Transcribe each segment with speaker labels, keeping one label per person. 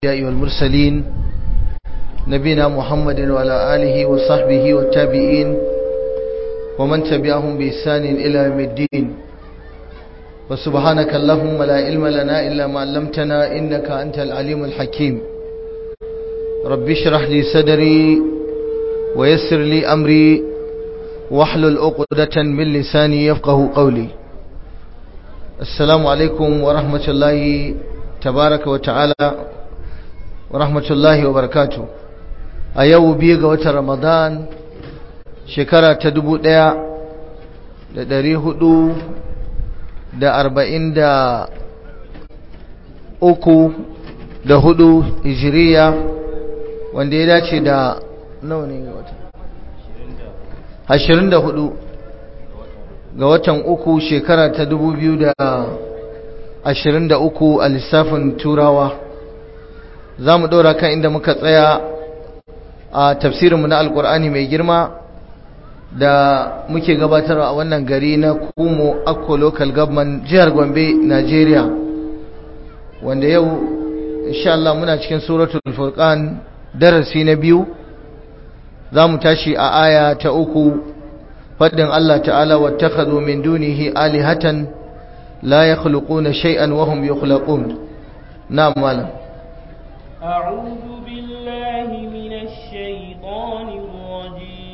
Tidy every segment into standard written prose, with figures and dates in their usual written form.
Speaker 1: الأنبياء والمرسلين نبينا محمد وعلى آله وصحبه والتابعين ومن تبعهم بإحسان إلى يوم الدين وسبحانك اللهم لا علم لنا إلا ما علمتنا إنك أنت العليم الحكيم رب اشرح لي صدري ويسر لي أمري واحلل عقدة من لساني يفقه قولي السلام عليكم ورحمة الله تبارك وتعالى ورحمة الله وبركاته أيو بيغة وتر رمضان شكرا تدبو ديا دريه دو da 43 da 4 hijiriya wanda ya dace da nawa ne ga wata 24 ga watan uku shekara ta 2023 a lissafin turawa za mu ɗora kan inda muka tsaya a tafsirinmu na alkur'ani mai girma da muke gabatarwa a wannan gari na Kumo Akko Local Government jihar Gombe Nigeria wanda yau insha Allah muna cikin suratul Furqan darasi na biyu zamu tashi a aya ta 3 fadin Allah ta'ala wattakhadhu min dunihi alihatan la yakhluquna shay'an wa hum yukhlaqun na'am malam
Speaker 2: a'udhu billahi minash shaitanir rajim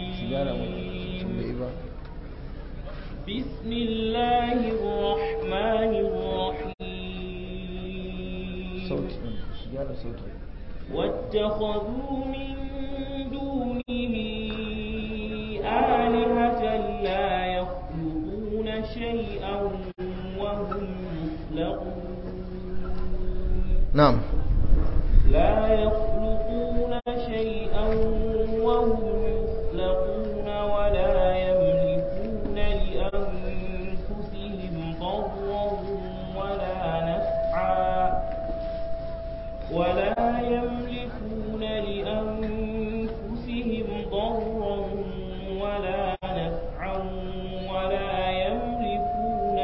Speaker 2: بسم الله الرحمن الرحيم واتخذوا من دونه آلهة لا يخلقون شيئا وهم يخلقون
Speaker 1: نعم
Speaker 2: لا يخلقون شيئا وهم يخلقون ولا يملكون لأنفسهم ضرا ولا نفعا ولا يملكون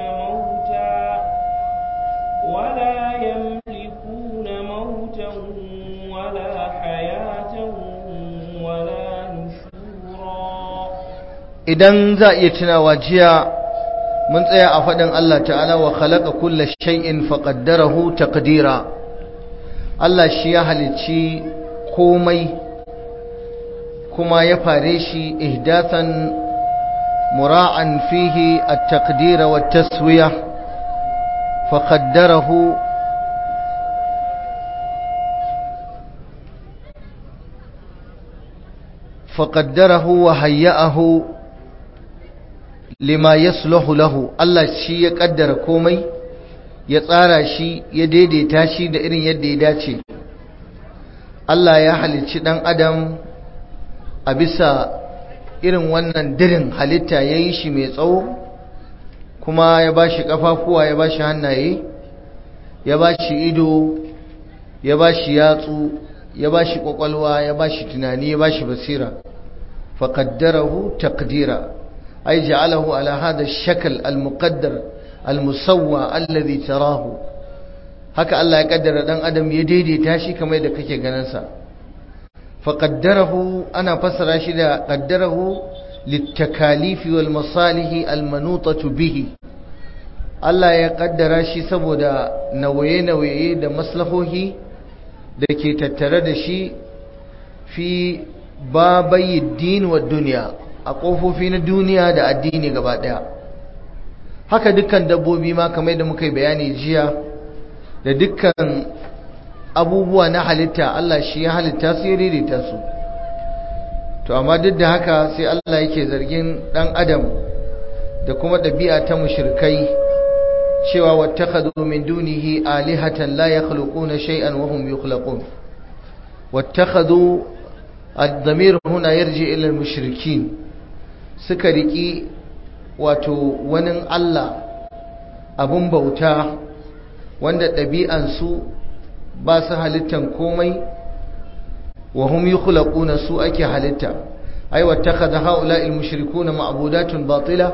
Speaker 2: موتا ولا حياة ولا نشورا
Speaker 1: idan za iya tunawa jiya mun tsaya a faɗin Allah ta'ala wa khalaqa kulla shay'in faqaddarahu taqdira Allah shi ya halicci komai kuma ya fare shi ihdathan mura'an fihi at-taqdira wat-taswiya faqaddarahu wa hayya'ahu lima yasluhu lahu Allah shi ya kaddara komai ya tsara shi ya daidaita shi da irin yadda ya dace Allah ya halicci dan adam a bisa irin wannan dirin halitta yayi shi mai tsawo kuma ya bashi kafafuwa ya bashi hannaye ya bashi ido ya bashi yatsu ya bashi kwakwalwa ya bashi tunani ya bashi basira faqaddarahu taqdira ay ja'alahu ala hada ash-shakl al-muqaddar al-musawwa alladhi tarahu haka Allah ya kaddara dan adam ya daidaita shi kamar da kake ganin sa faqaddarahu ana fassara shi da qaddarahu lit-takalif wal masalih al-manutatu bihi Allah ya kaddara shi saboda nawaye-nawaye da maslahohi da ke tattare da shi fi babayi din wa duniya a ƙofofi na duniya da addini gaba ɗaya haka dukkan dabbobi ma kamar da muka yi bayani jiya da dukkan abubuwa na halitta Allah shi ya halitta su ya daidaita su to amma duk da haka sai Allah yake zargin ɗan adam da kuma ɗabi'a ta mushrikai cewa wattakhadhu min dunihi alihatan la yakhluquna shay'an wa hum yukhlaqun wattakhadhu ad-damir huna yarji ila al-mushrikin suka riki wato wani Allah abun bauta wanda ɗabi'an su ba su halittan komai wa hum yukhlaquna su ake halitta ay wattakhadha haula'i al-mushrikuna ma'budatun batila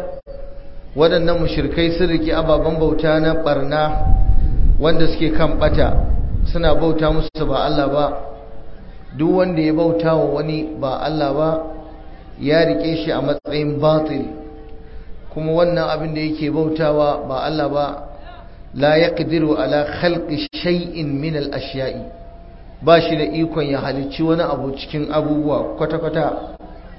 Speaker 1: waɗannan mushrikai sun riki ababen bauta na barna wanda suke kan bata suna bauta musu ba Allah ba. Duk wanda ya bauta wa wani ba Allah ba ya rike shi a matsayin batil, kuma wannan abin da yake bautawa ba Allah ba la yaqdiru ala khalqi shay'in min al-ashya'i, ba shi da ikon ya halicci wani abu cikin abubuwa kwata-kwata.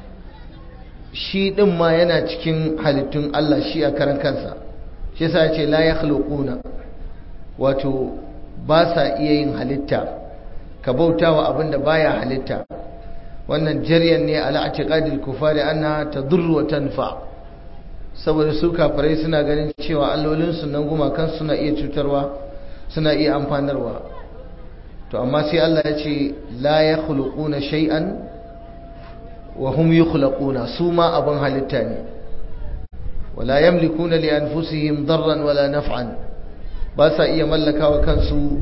Speaker 1: Shi din ma yana cikin halittun Allah shi a karan kansa, shi yasa ya ce la yakhluquna, wato ba sa iya yin halitta. Ka bautawa abin da baya halitta, wannan jaryan ne ala i'tiqadil kufari annaha tadurru wa tanfa, saboda su kafirai suna ganin cewa allolin su nan gumakan suna iya cutarwa suna iya amfanarwa. To amma sai Allah ya ce la yakhluquna shay'an wa hum yukhlaquna, su ma abin halitta ne. wala yamlikuna li anfusihim darran wala naf'an, ba sa iya mallakawa kansu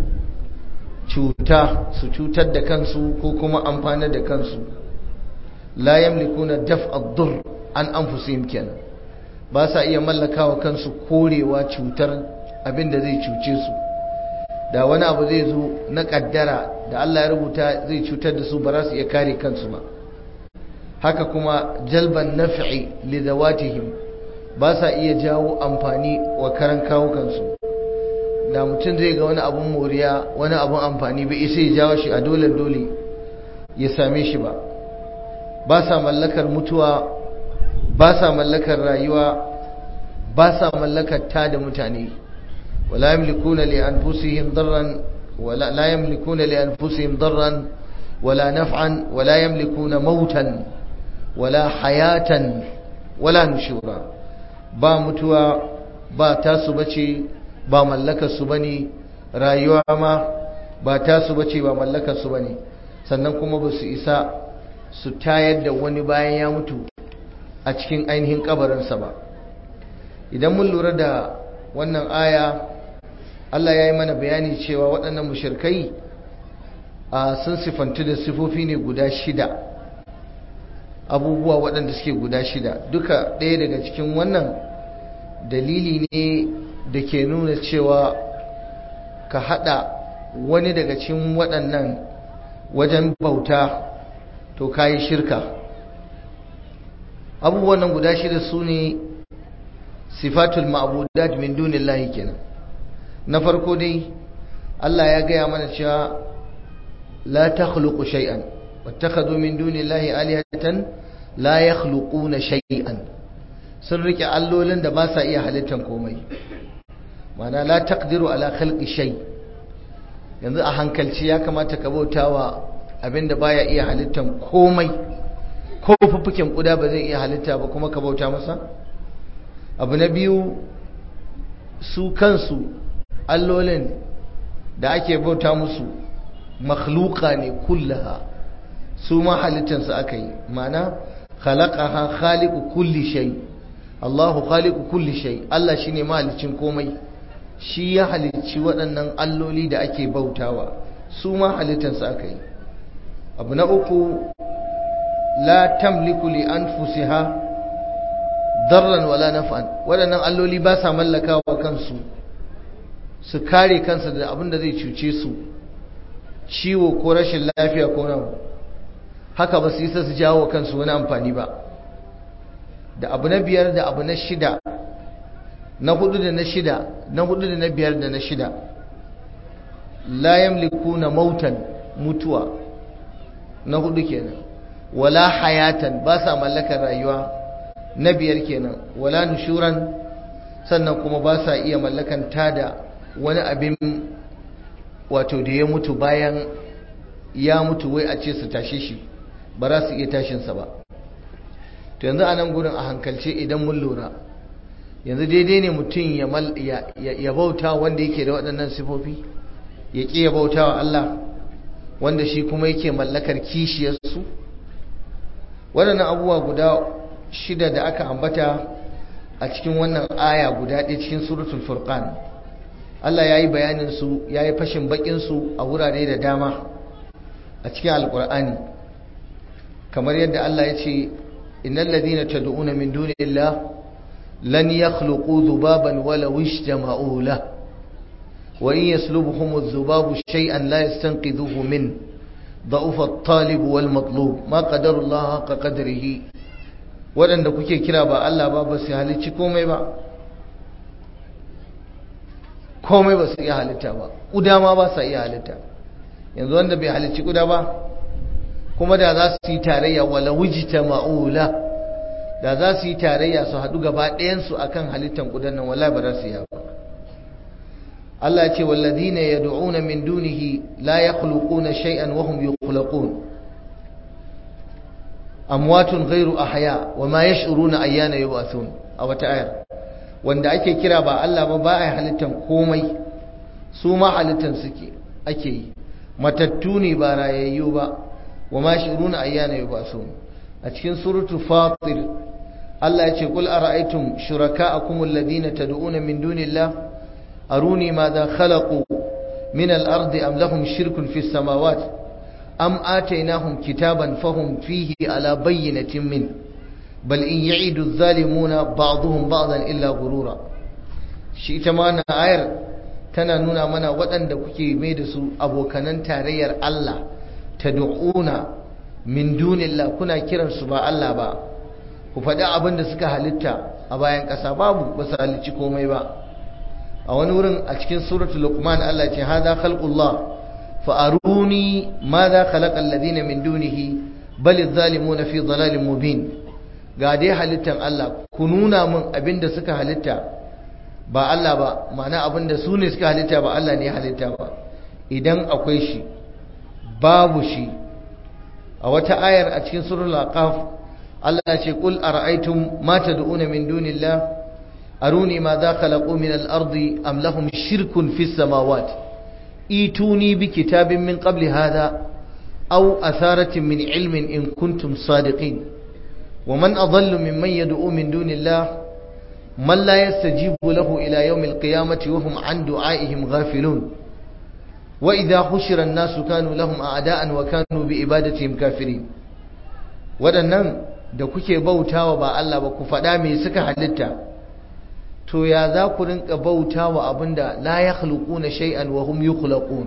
Speaker 1: cuta, su cutar da kansu ko kuma amfanar da kansu. la yamlikuna daf'a ad-durr an anfusihim kenan, ba sa iya mallakawa kansu korewa cutar abinda zai cuce su. Da wani abu zai zo na kaddara da Allah ya rubuta zai cutar da su, ba za su iya kare kansu ba. haka kuma jalban naf'i li zawatihim, ba sa iya jawo amfani wa karan kawo kansu. da mutum zai ga wani abun moriya, wani abun amfani, bai isa ya jawo shi a dole ya same shi ba. ba sa mallakar mutuwa, ba sa mallakar rayuwa, ba sa mallakar ta da mutane. wala yamlikuna li anfusihim darran wala la yamlikuna li anfusihim darran wala naf'an wala yamlikuna mautan wala hayatan wala nushura. ba mutuwa ba tasu bace, ba mallakar su bane. rayuwa ma ba tasu bace, ba mallakar su bane. sannan kuma ba su isa su tayar da wani bayan ya mutu a cikin ainihin kabarinsa ba. idan mun lura da wannan aya, Allah ya yi mana bayani cewa waɗannan mushrikai sun sifantu da sifofi ne guda 6, abubuwa waɗanda suke guda 6. duka ɗaya daga cikin wannan dalili ne da ke nuna cewa ka haɗa wani daga cikin waɗannan wajen bauta to kayi shirka. abubuwan nan guda 6 su ne sifatul ma'budat min dunillahi kenan. na farko dai Allah ya gaya mana cewa la takhluqu shay'an wattakhadhu min dunillahi alihatan la yakhluquna shay'an, sun rike allolin da ba sa iya halittan komai. ma'ana la taqdiru ala khalqi shay. yanzu a hankalci ya kamata ka bautawa abinda baya iya halittan komai, ko fuffuken kuda ba zai iya halitta ba kuma ka bauta masa. abu na biyu, su kansu allolin da ake bauta musu makhluqa ne kullaha, su ma halittansu aka yi. ma'ana khalaqaha khaliqu kulli shay, Allahu khaliqu kulli shay, Allah shine mahalicin komai, shi ya halicci waɗannan alloli da ake bautawa, su ma halittansu aka yi. abu na uku, la tamliku li anfusiha darran wala naf'an, waɗannan alloli ba sa mallaka wa kansu su kare kansu da abin da zai cuce su, ciwo ko rashin lafiya ko nan, haka ba su yi su jawo kansu wani amfani ba. da abu na 5 da abu na 6, na 4 da na 6, na 4 da na 5 da na 6, la yamlikuna mautan, mutuwa, na 4 kenan. wala hayatan, ba sa mallakar rayuwa, na 5 kenan. wala nushuran, sannan kuma ba sa iya mallakan tada wani abin wato da ya mutu bayan ya mutu, wai a ce su tashe shi, ba za su iya tashinsa ba. to yanzu a nan gurin a hankalce idan mun lura, yanzu daidai ne mutum ya bauta wanda yake da waɗannan sifofi, ya ƙi ya bauta wa Allah wanda shi kuma yake mallakar kishiyarsu. waɗannan abubuwa guda 6 da aka ambata a cikin wannan aya guda ɗaya cikin suratul furqan, Allah ya yi bayaninsu, ya yi fashin baƙinsu a wurare da dama a cikin alƙur'ani, kamar yadda Allah ya ce innal ladina tad'una min dunillah lan yakhluqu dhubaban walaw ijtama'u la. wa in yaslubuhum adh-dhubabu shay'an la yastanqidhuhu min ضعف الطالب والمطلوب ما قدر الله حق قدره waɗanda kuke kira ba Allah ba su halicci komai ba komai ba su iya halitta ba ƙuda ma ba sa iya halitta yanzu wanda bai halicci ƙuda ba kuma da za su yi tarayya wala wujita ma'ula da za su yi tarayya su haɗu gaba ɗayansu akan halittan ƙudan nan wallahi ba za su yi ba Allah ce walladina yad'una min dunihi la yakhluquna shay'an wa hum yukhlaqun amwatun ghayru ahya wa ma yash'uruna ayyana yub'athun a wata ayar wanda ake kira ba Allah ba ai halittan komai su ma halittan suke ake yi matattu ne ba rayayyu ba wa ma yash'uruna ayyana yub'athun a cikin suratul fatir Allah ya ce qul ara'aytum shuraka'akum alladhina tad'una min dunillah أروني ماذا خلقوا من الأرض أم لهم شرك في السماوات أم آتيناهم كتابا فهم فيه على بينة منه بل إن يعيد الظالمون بعضهم بعضا إلا غرورا شئت معنا آير تنانونا منا وطن دكوكي ميدسو أبو كنان تارير الله تدعون من دون الله كنا كيرا سبا الله با كفدا أبن دسكا هلتا أبايان كسابابو بس هلتي كومي با a wani wurin a cikin suratul luqman Allah ce hada khalqullah fa aruni madha khalaqa alladhina min dunihi bal adh-dhalimuna fi dhalalin mubin ga dai halittan Allah ku nuna min abinda suka halitta ba Allah ba ma'ana abinda su ne suka halitta ba Allah ne ya halitta ba idan akwai shi babu shi a wata ayar a cikin suratul aqaf Allah ya ce qul ara'aytum ma tad'una min dunillah أروني ماذا خلقوا من الأرض أم لهم شرك في السماوات إيتوني بكتاب من قبل هذا أو أثارة من علم إن كنتم صادقين ومن أضل ممن يدعو من دون الله من لا يستجيب له إلى يوم القيامة وهم عن دعائهم غافلون وإذا حشر الناس كانوا لهم أعداء وكانوا بإبادتهم كافرين waɗannan da kuke bautawa ba Allah ba ku faɗa me suka halitta to ya za ku rinka bautawa abinda la yakhluquna shay'an wa hum yukhlaqun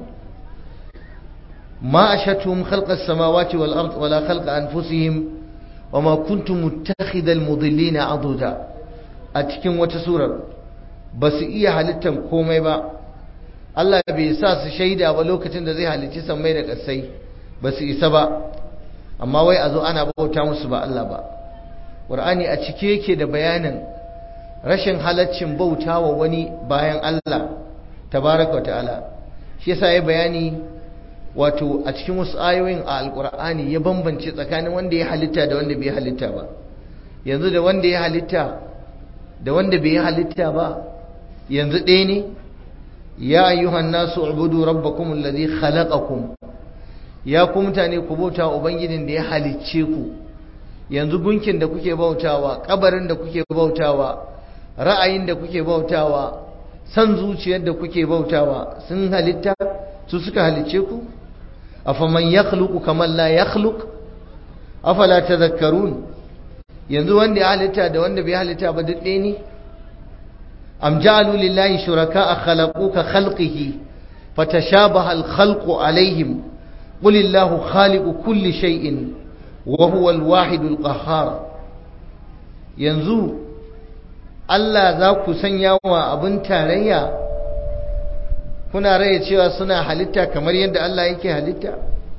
Speaker 1: ma ashatuhum khalqa as-samawati wal ard wala khalqa anfusihim wama kuntum muttakhidal mudillina aduda a cikin wata surar basu iya halittan komai ba Allah bai sa su shaida ba lokacin da zai halicci sammai da ƙasai basu isa ba amma wai a zo ana bauta musu ba Allah ba Qur'ani a cike yake da bayanin rashin halaccin bautawa wani bayan Allah tabaraka ta'ala shi yasa ya bayani wato a cikin wasu ayoyin a alqur'ani ya bambance tsakanin wanda ya halitta da wanda bai halitta ba yanzu da wanda ya halitta da wanda bai halitta ba yanzu ɗaya ne ya ayyuhan nasu ubudu rabbakum alladhi khalaqakum ya ku mutane ku bauta ubangijin da ya halicce ku yanzu gunkin da kuke bautawa kabarin da kuke bautawa ra'ayin da kuke bautawa san zuciyar da kuke bautawa sun halitta su suka halicce ku afaman yakhluqu kaman la yakhluq afala tadhakkarun yanzu wanda ya halitta da wanda bai halitta ba duk ɗaya ne am ja'alu lillahi shuraka'a khalaqu ka khalqihi fatashabaha al-khalqu alaihim qul illahu khaliqu kulli shay'in wa huwa al-wahidul qahhar yanzu Allah za ku sanya wa abin tarayya kuna raye cewa suna halitta kamar yadda Allah yake halitta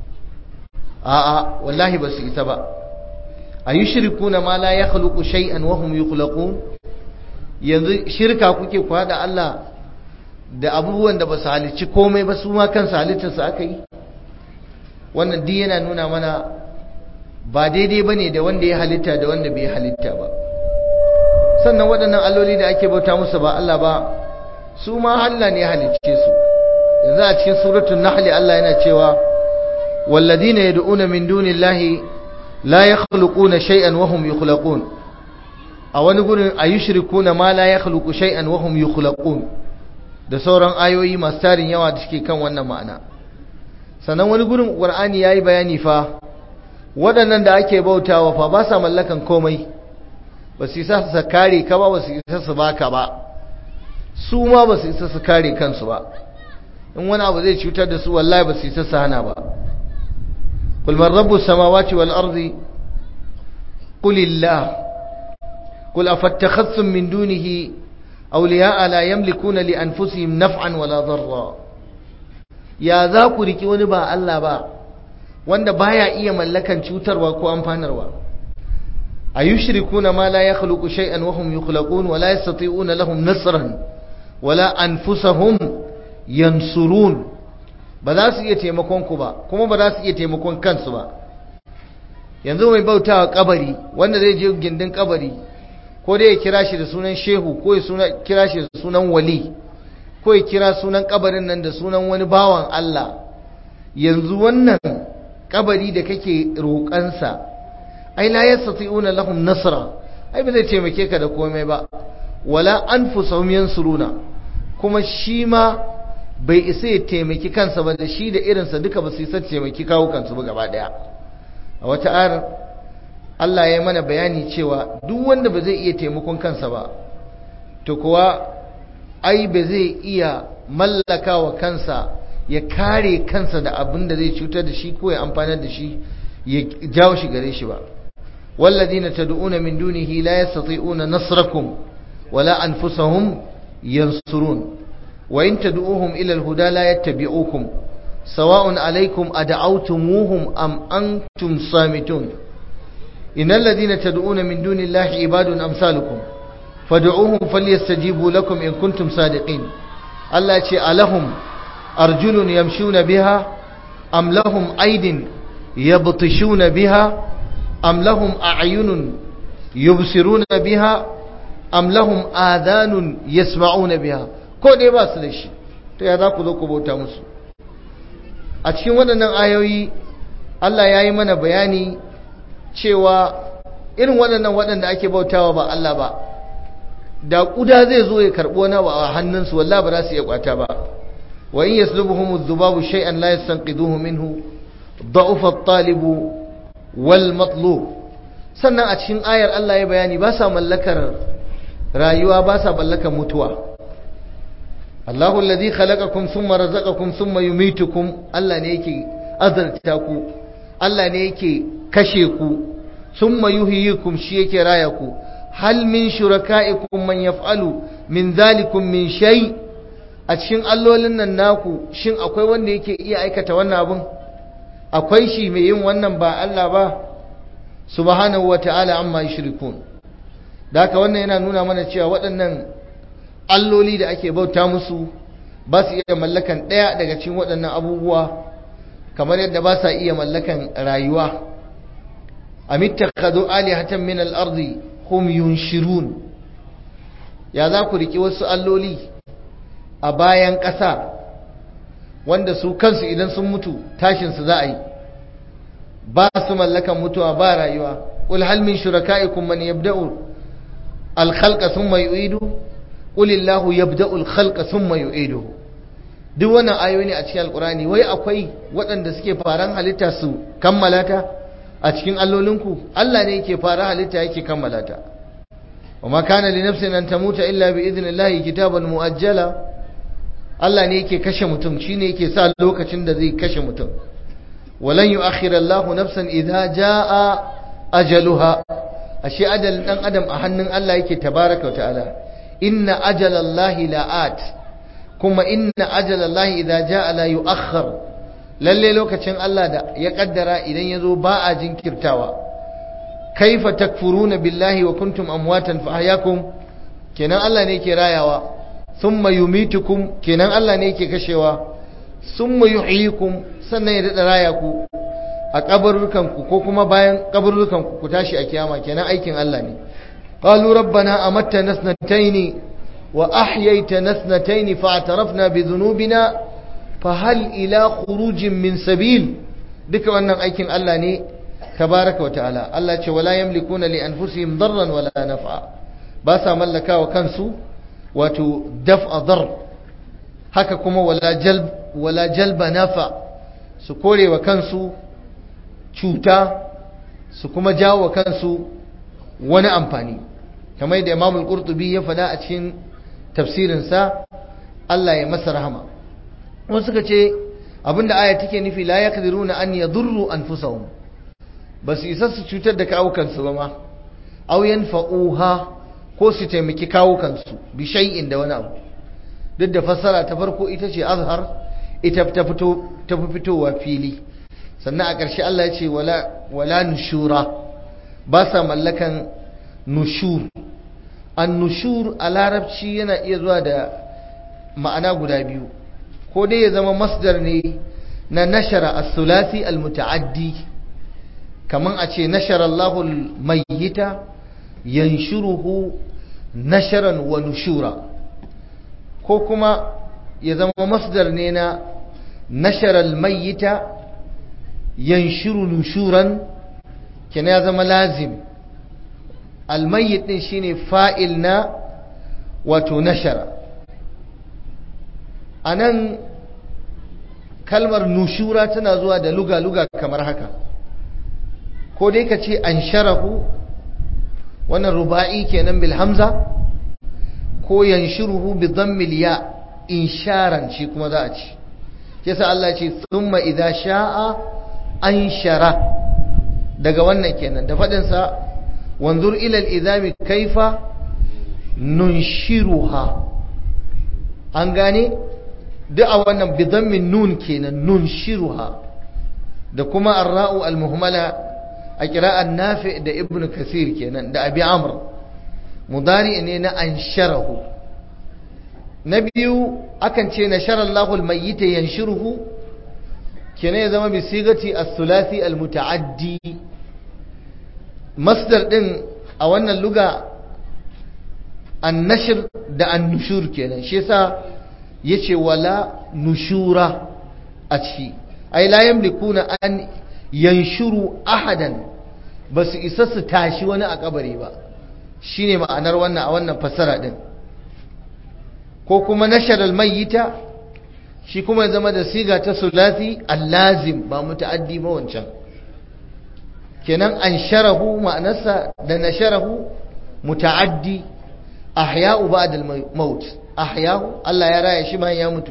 Speaker 1: a'a wallahi ba su isa ba ayushrikuna ma la yakhluqu shay'an wa hum yukhlaqun yanzu shirka kuke kwada Allah da abubuwan da ba su halicci komai ba su ma kansu halittar su aka yi wannan duk yana nuna mana ba daidai bane da wanda ya halitta da wanda bai halitta ba sannan waɗannan alloli da ake bauta musu ba Allah ba su ma Allah ne ya halicce su yanzu a cikin suratul nahl Allah yana cewa walladina yad'una min dunillahi la yakhluquna shay'an wa hum yukhlaqun a wani gurin ayushrikuna ma la yakhluqu shay'an wa hum yukhlaqun da sauran ayoyi masu tarin yawa da suke kan wannan ma'ana sannan wani gurin Qur'ani yayi bayani fa waɗannan da ake bautawa fa ba sa mallakan komai ba su isa su kare ka ba su isa su baka ba su ma ba su isa su kare kansu ba in wani abu zai cutar da su wallahi ba su yi sassa hana ba. qul man rabbus samawati wal ardi qulillah qul afattakhadhtum min dunihi awliya'a la yamlikuna li anfusihim naf'an wala darra. ya za ku riki wani ba Allah ba wanda baya iya mallakan cutarwa ko amfanarwa? ayushrikuna ma la yakhluqu shay'an wa hum yukhlaqun wa la yastati'una lahum nasran wala anfusahum yansurun. ba za su iya taimakon ku ba kuma ba za su iya taimakon kansu ba. yanzu mai bautawa kabari wanda zai je gindin kabari ko dai ya kira shi da sunan shehu ko ya kira shi da sunan wali ko ya kira sunan kabarin nan da sunan wani bawan Allah, yanzu wannan kabari da kake roƙansa ai la yastati'una lahum nasra, ai ba zai taimake ka da komai ba, wala anfusahum yansuruna, kuma shi ma bai isa ya taimaki kansa ba, da shi da irinsa duka ba su isa taimaki kawo kansu ba gaba daya. a wata ayar Allah ya mana bayani cewa duk wanda ba zai iya taimakon kansa ba to kuwa ai ba zai iya mallaka wa kansa ya kare kansa da abin da zai cutar da shi ko ya amfanar da shi ya jawo shi gare shi ba. walladina tad'una min dunihi la yastati'una nasrakum wala anfusahum yansurun wa in tad'uhum ila al-huda la yattabi'ukum sawa'un alaykum ad'awtumuhum am antum samitun. innal ladina tad'una min dunillahi ibadun amsalukum fad'uuhum falyastajibu lakum in kuntum sadiqin. Allah ce alahum arjulun yamshuna biha am lahum aydin yabtishuna biha am lahum a'yunun yubsiruna biha am lahum adhanun yasma'una biha. ko dai ba su da shi, to ya za ku zo ku bauta musu? a cikin waɗannan ayoyi Allah ya yi mana bayani cewa irin waɗanda ake bautawa ba Allah ba, da kuda zai zo ya karbo na a hannunsu wallahi ba za su iya kwata ba. wa in yaslubuhum adh-dhubabu shay'an la yastanqidhuhu minhu da'ufa at-talib wal matlub. sannan a cikin ayar Allah ya bayani ba sa mallakar rayuwa, ba sa mallakar mutuwa. Allahu alladhi khalaqakum thumma razaqakum thumma yumitukum. Allah ne yake azarta ku, Allah ne yake kashe ku, thumma yuhyikum, shi yake raya ku. hal min shuraka'ikum man yaf'alu min dhalikum min shay. a cikin allolin nan naku shin akwai wanda yake iya aikata wannan abun? akwai shi mai yin wannan ba Allah ba? subhanahu wata'ala amma yushrikun. da haka wannan yana nuna mana cewa waɗannan alloli da ake bauta musu ba su iya mallakan ɗaya daga cikin waɗannan abubuwa, kamar yadda ba sa iya mallakan rayuwa. amittakhadhu alihatan min al-ardi hum yunshirun. ya za ku riki wasu alloli a bayan ƙasa wanda su kansu idan sun mutu tashin su za a yi, ba su mallakan mutuwa ba rayuwa. qul hal min shuraka'ikum man yabda'u al-khalqa thumma yu'idu qul illahu yabda'u al-khalqa thumma yu'iduhu. duk wannan ayoyi ne a cikin alqur'ani. wai akwai waɗanda suke faran halitta su kammala ta a cikin allolinku? Allah ne yake fara halitta yake kammala ta. wama kana li nafsin an tamuta illa bi idnillahi kitaban muajjala. Allah ne yake kashe mutum, shine yake sa lokacin da zai kashe mutum. walan yu'akhkhira Allahu nafsan idza jaa ajaluha. ashe ajalin dan adam a hannun Allah yake tabaraka wa ta'ala. inna ajalallahi la'at, kuma inna ajalallahi idza jaa la yu'akhkhar. lalle lokacin Allah da ya kaddara idan yazo ba a jinkirtawa. kaifa takfuruna billahi wa kuntum amwatan fa ahyakum. kenan Allah ne yake rayawa. thumma yumitukum, kenan Allah ne yake kashewa. thumma yuhyikum, sannan ya dada raya ku a kaburrukan ku ko kuma bayan kaburrukan ku tashi a kiyama. kenan aikin Allah ne. qalu rabbana amattana sanataini wa ahyaytana sanataini fa'tarafna bi dhunubina fahal ila khurujin min sabil. duka wannan aikin Allah ne tabaraka wa ta'ala. Allah ce wala yamlikuna li anfusihim darran wala naf'a. ba sa mallakawa kansu wato daf'a dar, haka kuma wala jalba nafa, su korewa kansu cuta su kuma jawo kansu wani amfani. kamar da Imam al-Qurtubi ya faɗa a cikin tafsirinsa, Allah ya masa rahama, wasu suka ce abinda aya take nufi la yaqdiruna an yadurru anfusahum basu isa su cutar da kawukansu ba ma aw yanfa'uha ko su taimaki kawukansu bi shay'in da wani abu duk da fassara ta farko ita ce azhar ita ta fi fitowa fili sannan a ƙarshe Allah ya ce wala nushura ba sa mallakan nushur an nushur a larabci yana iya zuwa da ma'ana guda biyu ko dai ya zama masdar ne na nashara as-sulasi al-muta'addi kaman a ce nashara Allahu al-mayyita yanshuruhu nasharan wa nushura ko kuma ya zama masdar ne na nashara al-mayyita yanshuru nushuran kenan ya zama lazim al-mayyit din shine fa'il na wato nashara anan kalmar nushura tana zuwa da luga kamar haka ko dai ka ce an sharahu wannan ruba'i kenan bil hamza ko yanshuruhu bi dhammil ya insharan shi kuma za a ci yasa Allah ce thumma idza sha'a anshara daga wannan kenan da fadin sa wanzur ila al-idami kaifa nunshiruha an gane duk a wannan bidammin nun kenan nun shiruha da kuma arra'u al-muhmala a qira'an nafi da ibn kasir kenan da abi amr mudari ne na ansharahu na biyu akan ce nashara Allahu al-mayyita yanshuruhu kenan ya zama bi sigati as-sulasi al-muta'addi masdar din a wannan luga an-nashr da an-nushur kenan shi yasa yace wala nushura a ciki ai la yamlikuna an yanshuru ahadan basu isa su tashi wani a kabari ba shine ma'anar wannan a wannan fasara din ko kuma nashar almayyita shi kuma ya zama da siga ta sulasi allazim ba muta'addi ba wancan kenan ansharahu ma'anarsa da nasharahu muta'addi ahya'u ba'da al-maut ahyahu Allah ya raya shi bayan ya mutu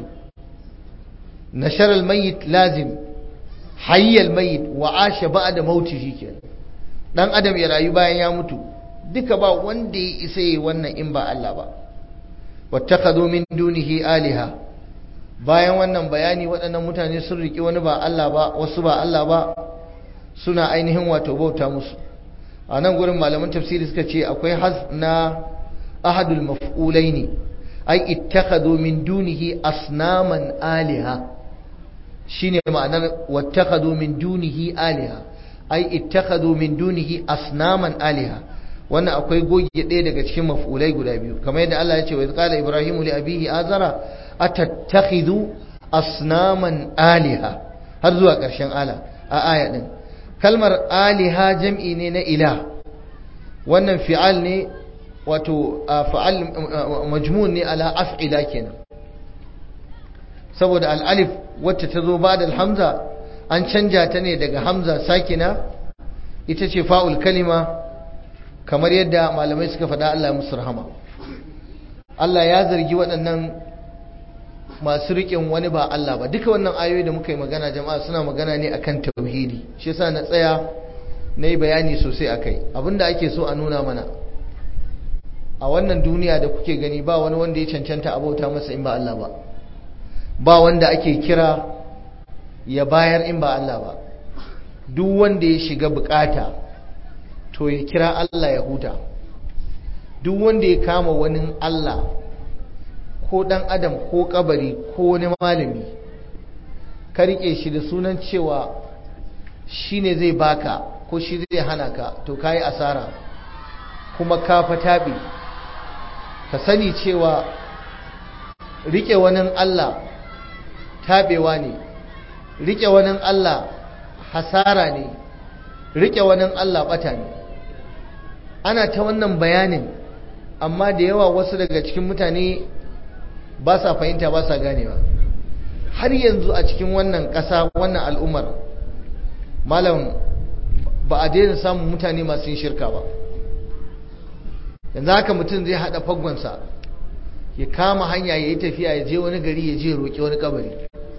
Speaker 1: nashar almayyit lazim hayy almayyit wa asha ba'da mautihi kenan dan adam ya rayu bayan ya mutu duka ba wanda ya isa yi wannan in ba Allah ba wattakhadhu min dunihi aliha bayan wannan bayani waɗannan mutane sun riki wani ba Allah ba wasu ba Allah ba suna ainihin wato bauta musu a nan gurin malaman tafsiri suka ce akwai na ahadul maf'ulaini ai ittakhadhu min dunihi asnaman aliha shine ma'anar wattakhadhu min dunihi aliha ai ittakhadhu min dunihi asnaman aliha wannan akwai goge ɗaya daga cikin maf'ulai guda biyu kamar yadda Allah ya ce wa qala ibrahimu li abihi azara atattakhidhu asnaman aliha har zuwa ƙarshen a aya din kalmar aliha jam'i ne na ilah wannan fi'al ne wato fa'al majmun ne ala af'ila kenan saboda al-alif wacce ta zo ba da hamza an canja ta ne daga hamza sakina ita ce fa'ul kalima kamar yadda malamai suka faɗa Allah musu rahama Allah ya zargi waɗannan masu riƙin wani ba Allah ba duka wannan ayoyi da muka yi magana jama'a suna magana ne akan tauhidi shi yasa na tsaya na yi bayani sosai akai abinda ake so a nuna mana a wannan duniya da kuke gani ba wani wanda ya cancanta a bauta masa in ba Allah ba ba wanda ake kira ya bayar in ba Allah ba duk wanda ya shiga bukata to ya kira Allah ya huta duk wanda ya kama wani Allah ko dan adam ko kabari ko wani malami ka rike shi da sunan cewa shine zai baka ko shi zai hana ka to kai asara kuma ka fatabi ka sani cewa rike wani Allah tabewa ne rike wani Allah hasara ne rike wani Allah bata ne ana ta wannan bayanin amma da yawa wasu daga cikin mutane ba sa fahimta ba sa ganewa har yanzu a cikin wannan ƙasa wannan al'ummar malam ba a daina samun mutane masu yin shirka ba yanzu haka mutum zai haɗa faggonsa ya kama hanya ya yi tafiya ya je wani gari ya je roƙi wani kabari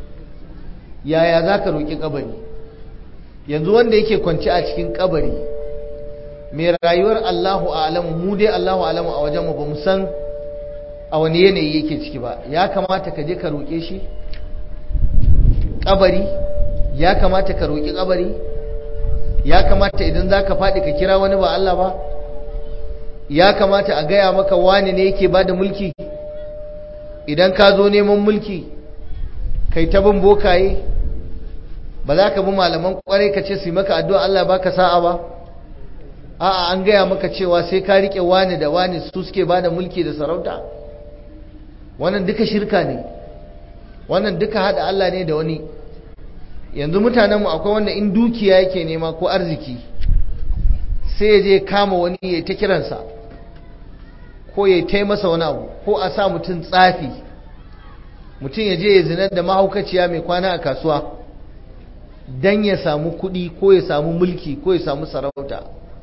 Speaker 1: yaya za ka roƙi kabari? Yanzu wanda yake kwanci a cikin kabari mai rayuwar Allahu a'lamu, mu dai Allahu a'lamu a wajenmu ba mu san a wani yanayi yake ciki ba. Ya kamata ka je ka roƙe shi kabari? Ya kamata ka roƙi kabari? Ya kamata idan za ka faɗi ka kira wani ba Allah ba? Ya kamata a gaya maka wani ne yake ba da mulki? Idan ka zo neman mulki kai ta bin bokaye, ba za ka bi malaman kwarai ka ce su yi maka addu'a Allah ba ka sa'a ba? A'a, an gaya maka cewa sai ka riƙe wani da wani su suke ba da mulki da sarauta. Wannan duka shirka ne, wannan duka haɗa Allah ne da wani. Yanzu mutanenmu akwai wanda in dukiya yake nema ko arziki sai ya je kama wani ya ta kiransa, ko ya ta masa wani abu, ko a sa mutum tsafi, mutum ya je ya zinar da mahaukaciya mai kwana a kasuwa don ya samu kuɗi ko ya samu mulki ko ya samu sarauta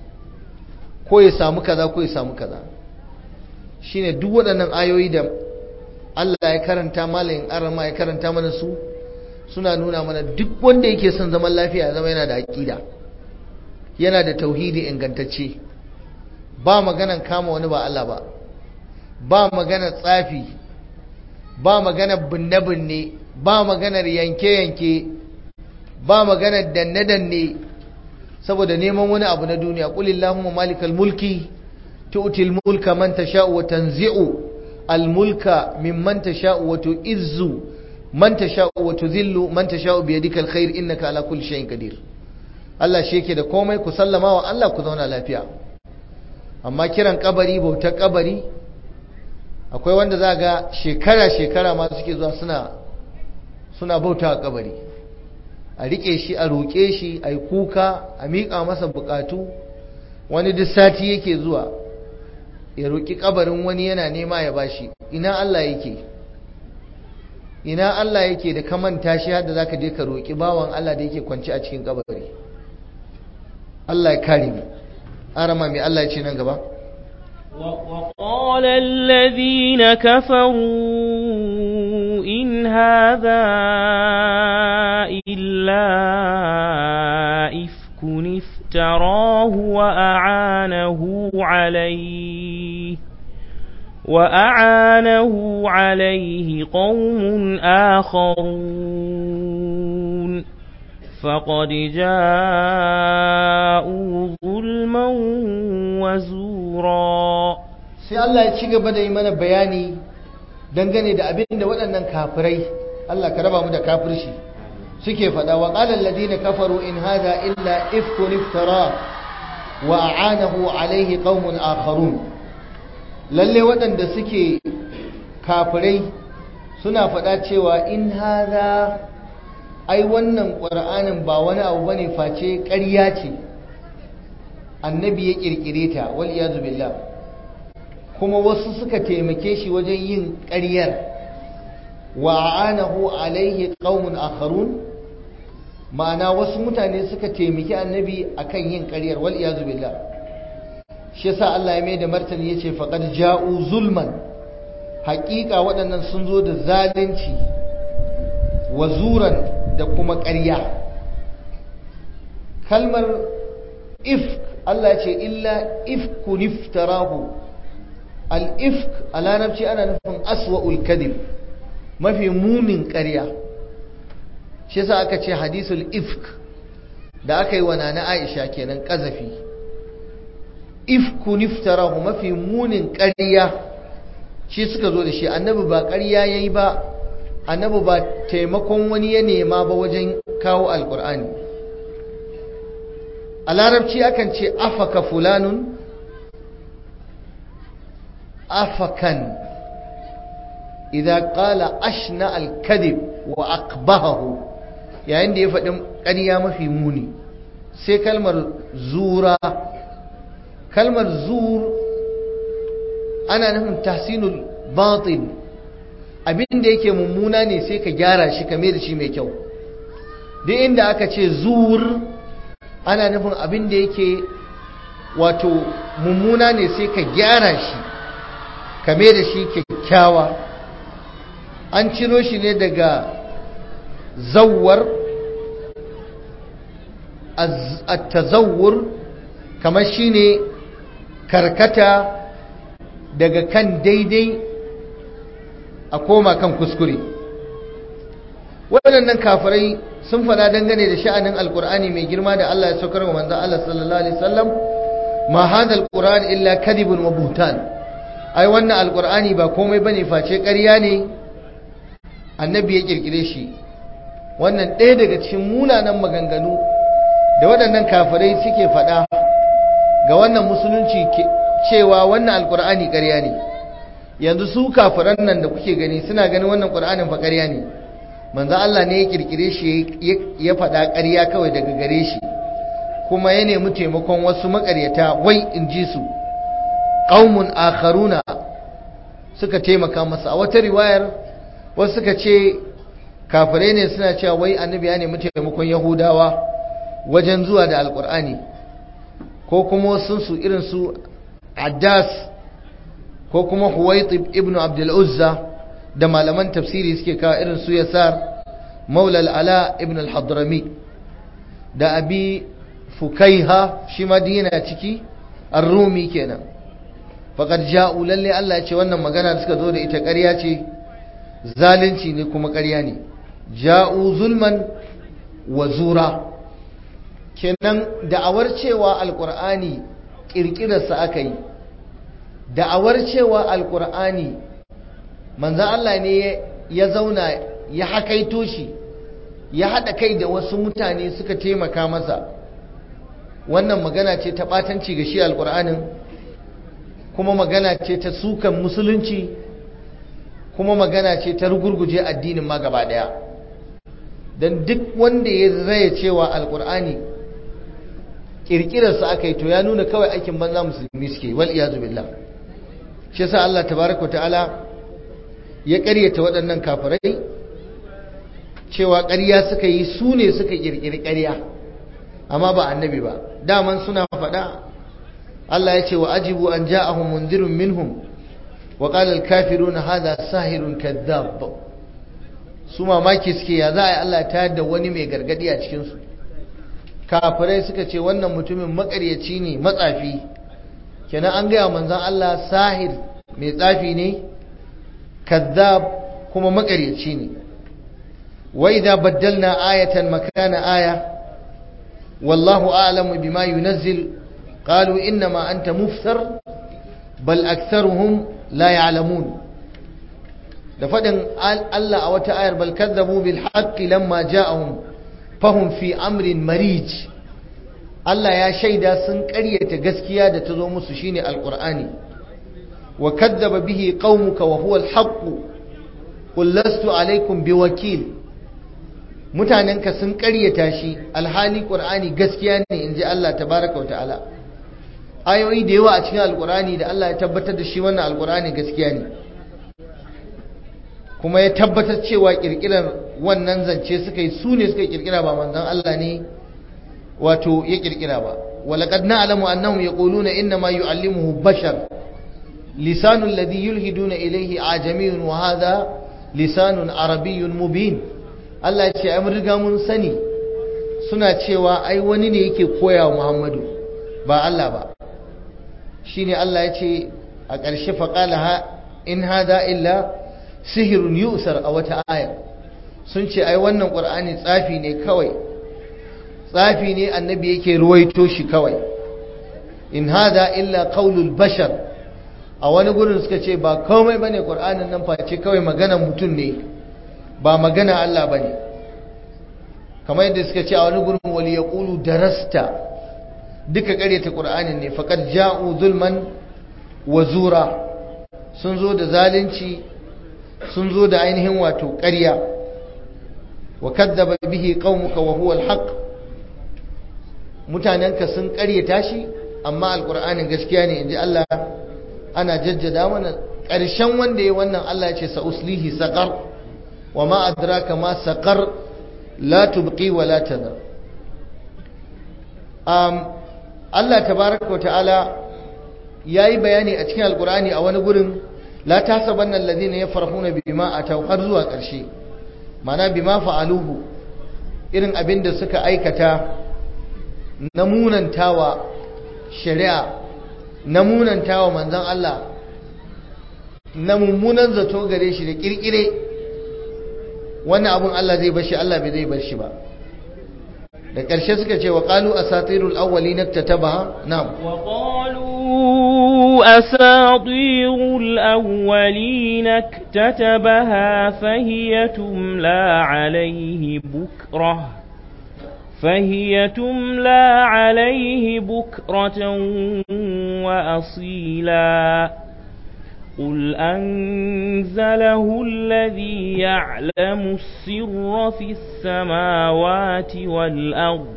Speaker 1: ko ya samu kaza ko ya samu kaza. Shine duk waɗannan ayoyi da Allah ya karanta, malamin arama ya karanta mana su, suna nuna mana duk wanda yake son zaman lafiya zama yana da aƙida, yana da tauhidi ingantacce. Ba maganan kama wani ba Allah ba, ba maganar tsafi, ba maganar binne-binne, ba maganar yanke-yanke, ba maganar danne-danne saboda neman wani abu na duniya. Qul illahumma malikal mulki tu'til mulka man tasha'u wa tanzi'u al mulka mimman tasha'u wa tu'izzu man tasha'u wa tudhillu man tasha'u bi yadikal khair innaka ala kulli shay'in qadir. Allah shi yake da komai, ku sallama wa Allah ku zauna lafiya. Amma kiran kabari, bautar kabari, akwai wanda za ga shekara-shekara ma suke zuwa suna bauta a kabari, a rike shi, a roƙe shi, a yi kuka, a miƙa masa buƙatu. Wani duk sati yake zuwa ya roƙi kabarin wani yana nema ya bashi. Ina Allah yake? Ina Allah yake da ka manta shi har da za ka je ka roƙi bawan Allah da yake kwanci a cikin kabari? Allah ya kare mu. Arama mai Allah ya ce nan gaba.
Speaker 2: وقال الذين كفروا إن هذا إلا إفك افتراه وأعانه عليه قوم آخرون فقد جاءوا ظلما وزورا.
Speaker 1: sai Allah ya ci gaba da yi mana bayani dangane da abin da waɗannan kafirai, Allah ka raba mu da kafirci, suke faɗa. Wa qala alladhina kafaru in hadha illa ifkun iftara wa a'anahu alayhi qaumun akharun. Lalle waɗanda suke kafirai suna faɗa cewa in hadha, ai wannan ƙur'anin ba wani abu bane face ƙarya ce, annabi ya ƙirƙire ta, wal iyazu billah. Kuma wasu suka taimake shi wajen yin ƙaryar. Wa a'anahu alaihi qaumun akharun, ma'ana wasu mutane suka taimaki annabi akan yin ƙaryar, wal iyazu billah. Shi yasa Allah ya mai da martani yace faqad ja'u zulman, haƙiƙa waɗannan sun zo da zalunci, wa zuran da kuma ƙarya. Kalmar ifk, Allah ya ce illa ifkun iftarahu. Al-ifk a larabci ana nufin aswa'ul kadhib, mafi munin ƙarya. Shi yasa aka ce hadisul ifk da aka yi wa nana Aisha kenan ƙazafi. Ifkun iftarahu, mafi munin ƙarya, shi suka zo da shi. Annabi ba ƙarya yayi ba, annabi ba taimakon wani ya nema ba wajen kawo alkur'ani. A larabci akan ce afaka fulanun, afakan, idan qala ashna al-kadhib wa aqbahahu, yayin da ya faɗi ƙarya mafi muni. Sai kalmar zura, kalmar zur ana nufin tahsinul batil, abin da yake mummuna ne sai ka gyara shi ka mai da shi mai kyau. Duk inda aka ce zur ana nufin abin da yake wato mummuna ne sai ka gyara shi ka mai da shi kyakkyawa. An ciro shi ne daga zawwar at-tazawwur kamar shine karkata daga kan daidai a koma kan kuskure. waɗannan kafirai sun faɗa dangane da sha'anin alkur'ani mai girma da Allah ya saukar wa manzon Allah sallallahu alaihi wasallam ma hadha alquran illa kadhibun wa buhtan. ai wannan alkur'ani ba komai bane face ƙarya ne, annabi ya kirkire shi. wannan ɗaya daga cikin munanan maganganu da waɗannan kafirai suke faɗa ga wannan musulunci cewa wannan alkur'ani ƙarya ne. yanzu su kafiran nan da kuke gani suna ganin wannan qur'anin fa ƙarya ne, manzo Allah ne ya kirkire shi ya faɗa ƙarya kawai daga gare shi, kuma ya nemi taimakon wasu maƙaryata, wai in ji su qaumun akharuna suka taimaka masa. a wata riwayar wasu suka ce kafirai ne suna cewa wai annabi ya nemi taimakon yahudawa wajen zuwa da alkur'ani, ko kuma wasu su irin su Addas ko kuma Huwaitib ibn Abdul Uzza da malaman tafsiri suke kawo irin su Yasar Maula al-Ala ibn al-Hadrami da Abi Fukaiha shi ma dina ciki ar-Rumi kenan. faqad ja'u lalle Allah ya ce wannan magana da suka zo da ita ƙarya ce, zalunci ne kuma ƙarya ne. ja'u zulman wa zura, kenan da'awar cewa alqur'ani kirkirarsa aka yi, da'awar cewa alqur'ani manzon Allah ne ya zauna ya hakaito shi, ya haɗa kai da wasu mutane suka taimaka masa. wannan magana ce ta ɓatanci ga shi alqur'anin, kuma magana ce ta sukan musulunci, kuma magana ce ta rugurguje addinin ma gaba daya. dan duk wanda ya zaya cewa alqur'ani kirkirarsa aka yi to ya nuna kawai aikin banza musulmi suke, wal iyazu billah. shi yasa Allah tabaaraka ta'ala ya ƙaryata waɗannan kafirai cewa ƙarya suka yi, su ne suka kirkiri ƙarya amma ba annabi ba. daman suna faɗa, Allah ya ce wa ajibu an ja'ahum munzirun minhum wa qala al-kafiruna hadha sahirun kadhab. su mamaki suke ya za a yi Allah ta yadda wani mai gargadi a cikin su. kafirai suka ce wannan mutumin makaryaci ne, matsafi. kenan an gaya manzon Allah sahir mai tsafi ne, kadhab kuma makaryaci ne. wa idza baddalna ayatan makana aya wallahu a'lamu bima yunazzil qalu innama anta muftar bal aktharuhum la ya'lamun. da fadin Allah a wata ayar bal kadzabu bil haqqi lamma ja'ahum fahum fi amrin marij. Allah ya shaida sun ƙaryata gaskiya da ta zo musu shine alqur'ani. wa kadzaba bihi qaumuka wa huwa alhaq qul lastu alaykum biwakil. mutanenka sun ƙaryata shi alhali qur'ani gaskiya ne, inji Allah tabaaraka wa ta'ala. ayoyi da yawa a cikin alqur'ani da Allah ya tabbatar da shi wannan alqur'ani gaskiya ne, kuma ya tabbatar cewa kirkirar wannan zance suka yi, su ne suka kirkira ba manzon Allah ne wato ya kirkira ba. walaqad na'lamu annahum yaquluna inna ma yu'allimuhu bashar lisanul ladhi yulhiduna ilayhi ajamiyyun wa hadha lisanun arabiyyun mubin. Allah ya ce ai mun riga mun sani suna cewa ai wani ne yake koya wa Muhammadu ba Allah ba. shine Allah ya ce a ƙarshe faqala in hada illa sihirun yusar a wata aya. sun ce ai wannan qur'ani tsafi ne kawai, tsafi ne annabi yake ruwaito shi kawai. in hada illa qaulul bashar. a wani gurin suka ce ba komai bane qur'anin nan face kawai maganar mutum ne ba magana Allah bane. kamar yadda suka ce a wani gurin wali yaqulu darasta, duka ƙaryata qur'anin ne. faqad ja'u zulman wa zura, sun zo da zalunci, sun zo da ainihin wato ƙarya. wa kadzaba bihi qaumuka wa huwa alhaq. mutanenka sun ƙaryata shi amma alqur'anin gaskiya ne, inji Allah. ana jajjada mana ƙarshen wanda ya wannan Allah ya ce sa'uslihi saqar wa ma adraka ma saqar la tubqi wa la tadhar. Allah tabaaraka wa ta'ala yayi bayani a cikin alqur'ani a wani gurin la tahsabanna alladhina yafrahuna bima ataw har zuwa ƙarshe, mana bima fa'aluhu irin abin da suka aikata na munantawa shari'a, na munantawa manzon Allah, na mummunan zato gare shi da kirkire, wannan abun Allah zai bashi, Allah bai zai bar shi ba. da ƙarshe suka ce wa qalu asatirul awwalin iktatabaha. Na'am,
Speaker 2: wa qalu asatirul awwalin iktatabaha fahiya tumla alayhi bukratan wa asila قل أنزله الذي يعلم السر في السماوات والأرض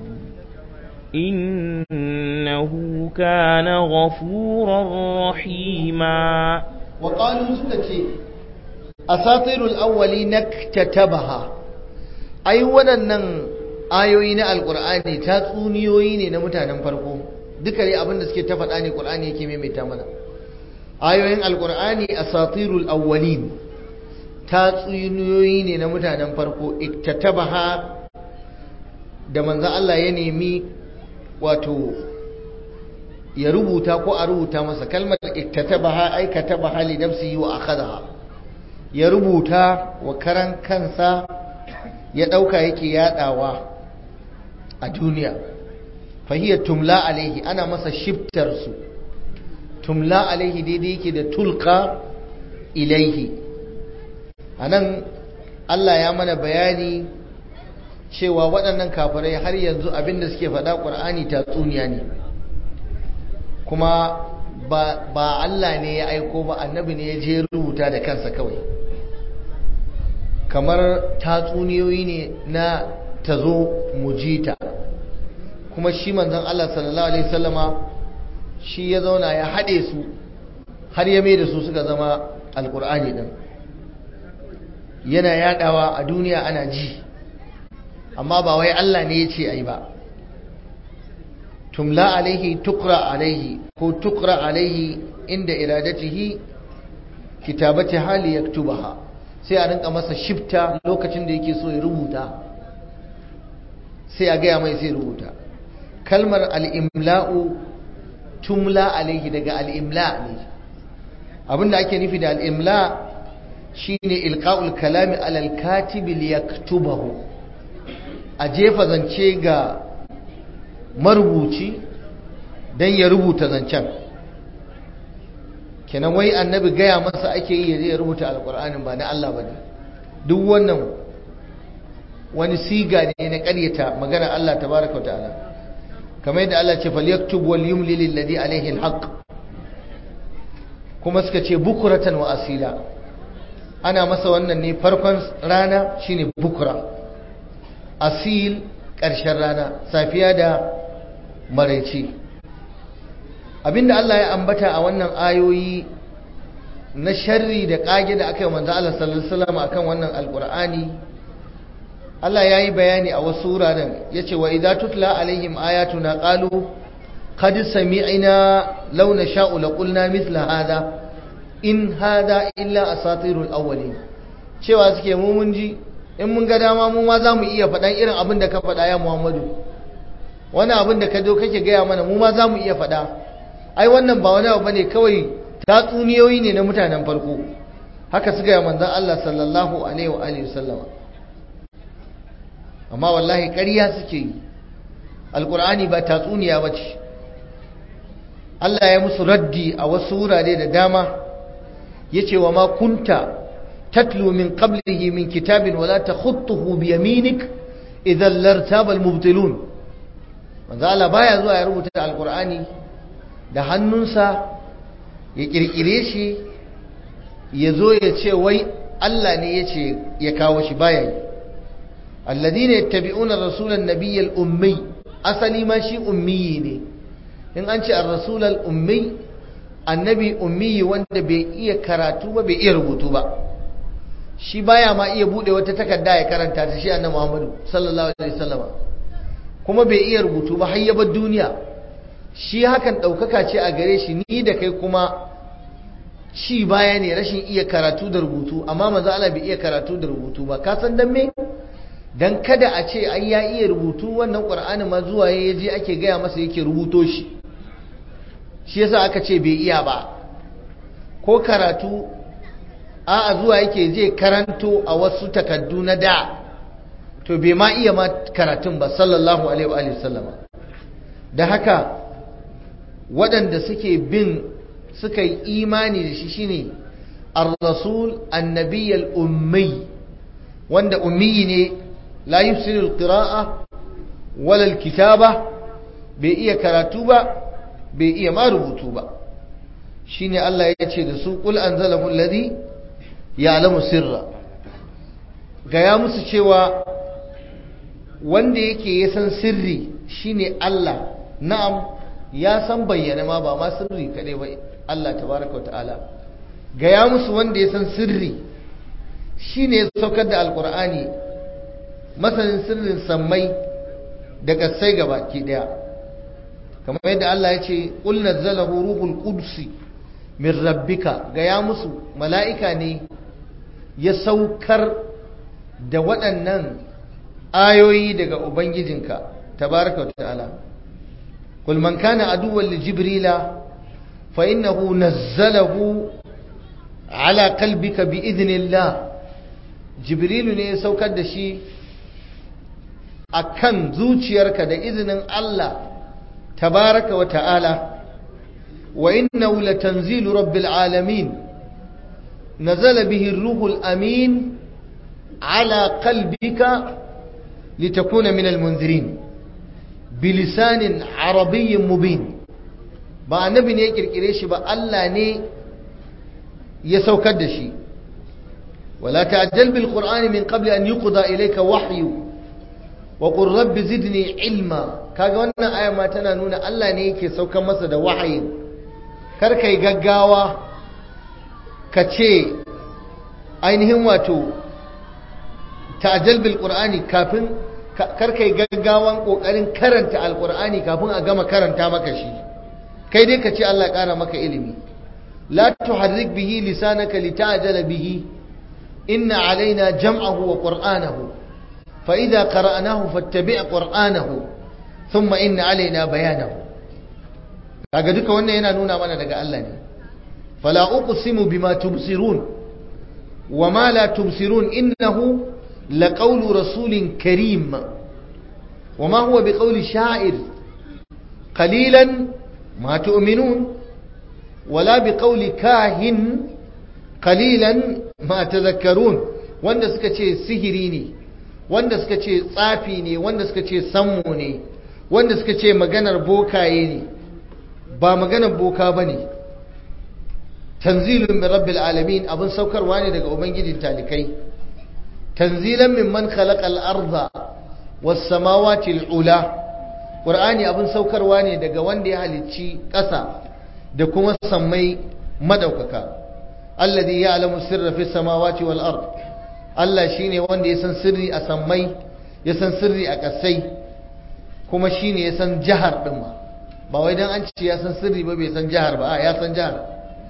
Speaker 2: إنه كان غفورا رحيما.
Speaker 1: وقالوا سكتي أساطير الأولين اكتتبها، أي وننن ayoyi na alkur'ani tatsuniyoyi ne na mutanen farko. Duka ne abin da suke ta faɗa ne Qur'ani yake maimaita mana. Ayoyin alkur'ani asatirul awwalin tatsuniyoyi ne na mutanen farko. Iktatabaha da manzon Allah ya nemi wato ya rubuta ko a rubuta masa. Kalmar iktatabaha ay katabaha li nafsihi wa akhadaha, ya rubuta wa karan kansa, ya dauka yake yadawa a duniya. Fahiya tumla alaihi, ana masa shiftar su. Tumla alaihi daidai yake da tulqa ilaihi. Anan Allah ya mana bayani cewa waɗannan kafirai har yanzu abinda suke faɗa Qur'ani tatsuniya ne, kuma ba Allah ne ya aiko ba, annabi ne ya je rubuta da kansa kawai. Kamar tatsuniyoyi ne na tazo mujita, kuma shi manzon Allah sallallahu alaihi wasallama shi ya zauna ya haɗe su har ya mai da su suka zama alƙur'ani ɗin, yana yaɗawa a duniya ana ji, amma ba wai Allah ne ya ce ai ba. tumla alaihi tukra alaihi ko tukra alaihi inda iradatihi kitabati hali yaktubaha, sai a rinka masa shifta lokacin da yake so ya rubuta, sai a gaya mai sai rubuta. Kalmar al'imla'u tumla alaihi daga al'imla ne. Abinda ake nufi da al'imla shi ne ilka'ul kalami alal katibi liyaktubahu, a jefa zance ga marubuci don ya rubuta zancen. Kenan wai annabi gaya masa ake yi ya rubuta alƙur'anin, ba na Allah ba ne. Duk wannan wani siga ne na ƙaryata magana Allah tabaraka wa ta'ala. Kamar yadda Allah ce falyaktub wal yumli lilladhi alayhi alhaq, kuma suka ce bukuratan wa asila, ana masa wannan ne farkon rana shine bukra, asil ƙarshen rana, safiya da maraice. Abinda Allah ya ambata a wannan ayoyi na sharri da kage da aka yi manzo Allah sallallahu alaihi wasallam akan wannan alqur'ani, Allah ya yi bayani a wasu wuraren, ya ce wa idza tutla alaihim ayatuna qalu qad sami'na law nasha'u laqulna mithla hadha in hadha illa asatirul awwalin. Cewa suke mu mun ji, in mun ga dama mu ma za mu iya faɗan irin abin da ka faɗa ya Muhammadu, wani abin da ka zo kake gaya mana mu ma za mu iya faɗa. Ai wannan ba wani abu bane, kawai tatsuniyoyi ne na mutanen farko. Haka suka yi manzon Allah sallallahu alaihi wa alihi wasallama. Amma wallahi ƙarya suke yi, alƙur'ani ba tatsuniya ba ce. Allah ya musu raddi a wasu wurare da dama, ya ce wa ma kunta tatlu min qablihi min kitabin wala takhutuhu bi yaminik idan lartaba almubtilun. manzo Allah baya zuwa ya rubuta alƙur'ani da hannunsa, ya kirkire shi ya zo ya ce wai Allah ne ya ce ya kawo shi, baya yi. alladhina yattabi'una ar-rasula an-nabiyya al-ummi, asali ma shi ummi ne. in an ce ar-rasul al-ummi, annabi ummi wanda bai iya karatu ba, bai iya rubutu ba, shi baya ma iya bude wata takarda ya karanta ta, shi annabi Muhammadu sallallahu alaihi wasallam, kuma bai iya rubutu ba har ya bar duniya. Shi hakan daukaka ce a gare shi, ni da kai kuma shi baya ne rashin iya karatu da rubutu, amma manzo Allah bai iya karatu da rubutu ba. Ka san dan me? dan kada a ce ai ya iya rubutu, wannan Qur'ani ma zuwa ya je ake gaya masa yake rubuto shi yasa aka ce bai iya ba. Ko karatu a zuwa yake je karanto a wasu takaddu na da, to bai ma iya ma karatun ba sallallahu alaihi wa sallama. da haka waɗanda suka yi imani da shi shine ar-rasul annabiy al-ummi, wanda ummi ne, la yufsilu al-qira'a wala al-kitaba, bai iya karatu ba bai iya ma rubutu ba. shine Allah ya ce da su qul anzalahu alladhi ya'lamu sirra, gaya musu cewa wanda yake ya san sirri shine Allah. Na'am, ya san bayyana ma, ba ma sirri kadai ba, Allah tabaraka wa ta'ala. Gaya musu wanda ya san sirri shine ya saukar da alqur'ani, masanin sirrin sammai da kasai gabaki daya. kamar yadda Allah ya ce qul nazzalahu ruhul qudus min rabbika, gaya musu mala'ika ne ya saukar da waɗannan ayoyi daga ubangijinka tabaraka wa ta'ala. qul man kana aduwwan li jibrila fa innahu nazzalahu ala qalbika bi idhnillah, jibrilu ne ya saukar da shi akan zuciyarka da izinin Allah tabaraka wa ta'ala. wa innahu latanzilu rabbil alamin nazala bihi ar-ruhul amin ala qalbika litakuna min al-munzirin bilisanin arabiyyin mubin. ba annabi ne ya kirkire shi ba, Allah ne ya saukar da shi. wala ta'jal bil qur'ani min qabli an yuqda ilayka wahyu wa qur rabbi zidni ilma. kaga wannan aya ma tana nuna Allah ne yake saukar masa da wahayin. kar kai gaggawa ka ce ainihin wato ta'jal bil qur'ani, kafin kar kai gaggawan kokarin karanta alqur'ani kafin a gama karanta maka shi. kai dai ka ce Allah ya kara maka ilimi. la tuharrik bihi lisanaka lita'jala bihi inna alaina jam'ahu wa qur'anahu fa idza qara'nahu fattabi' qur'anahu thumma inna alaina bayanahu. kaga duka wannan yana nuna mana daga Allah ne. fala uqsimu bima tubsirun wa ma la tubsirun innahu laqawlu rasulin karim wa ma huwa biqawli sha'ir qalilan ma tu'minun wala biqawli kahin qalilan ma tadhakkarun. wanda suka ce sihiri ne, wanda suka ce tsafi ne, wanda suka ce sammo ne, wanda suka ce maganar bokaye ne, ba maganar boka bane. tanzilun min rabbil alamin, abun saukarwa ne daga ubangijin talikai. tanzilan mimman khalaqal arda was samawati al ula, qur'ani abun saukarwa ne daga wanda ya halicci ƙasa da kuma sammai madaukaka. alladhi ya'lamu sirra fis samawati wal ard, Allah shine wanda ya san sirri a sammai, ya san sirri a ƙasai, kuma shine ya san jahar din ma. ba wai dan an ce ya san sirri ba bai san jahar ba, ya san jahar.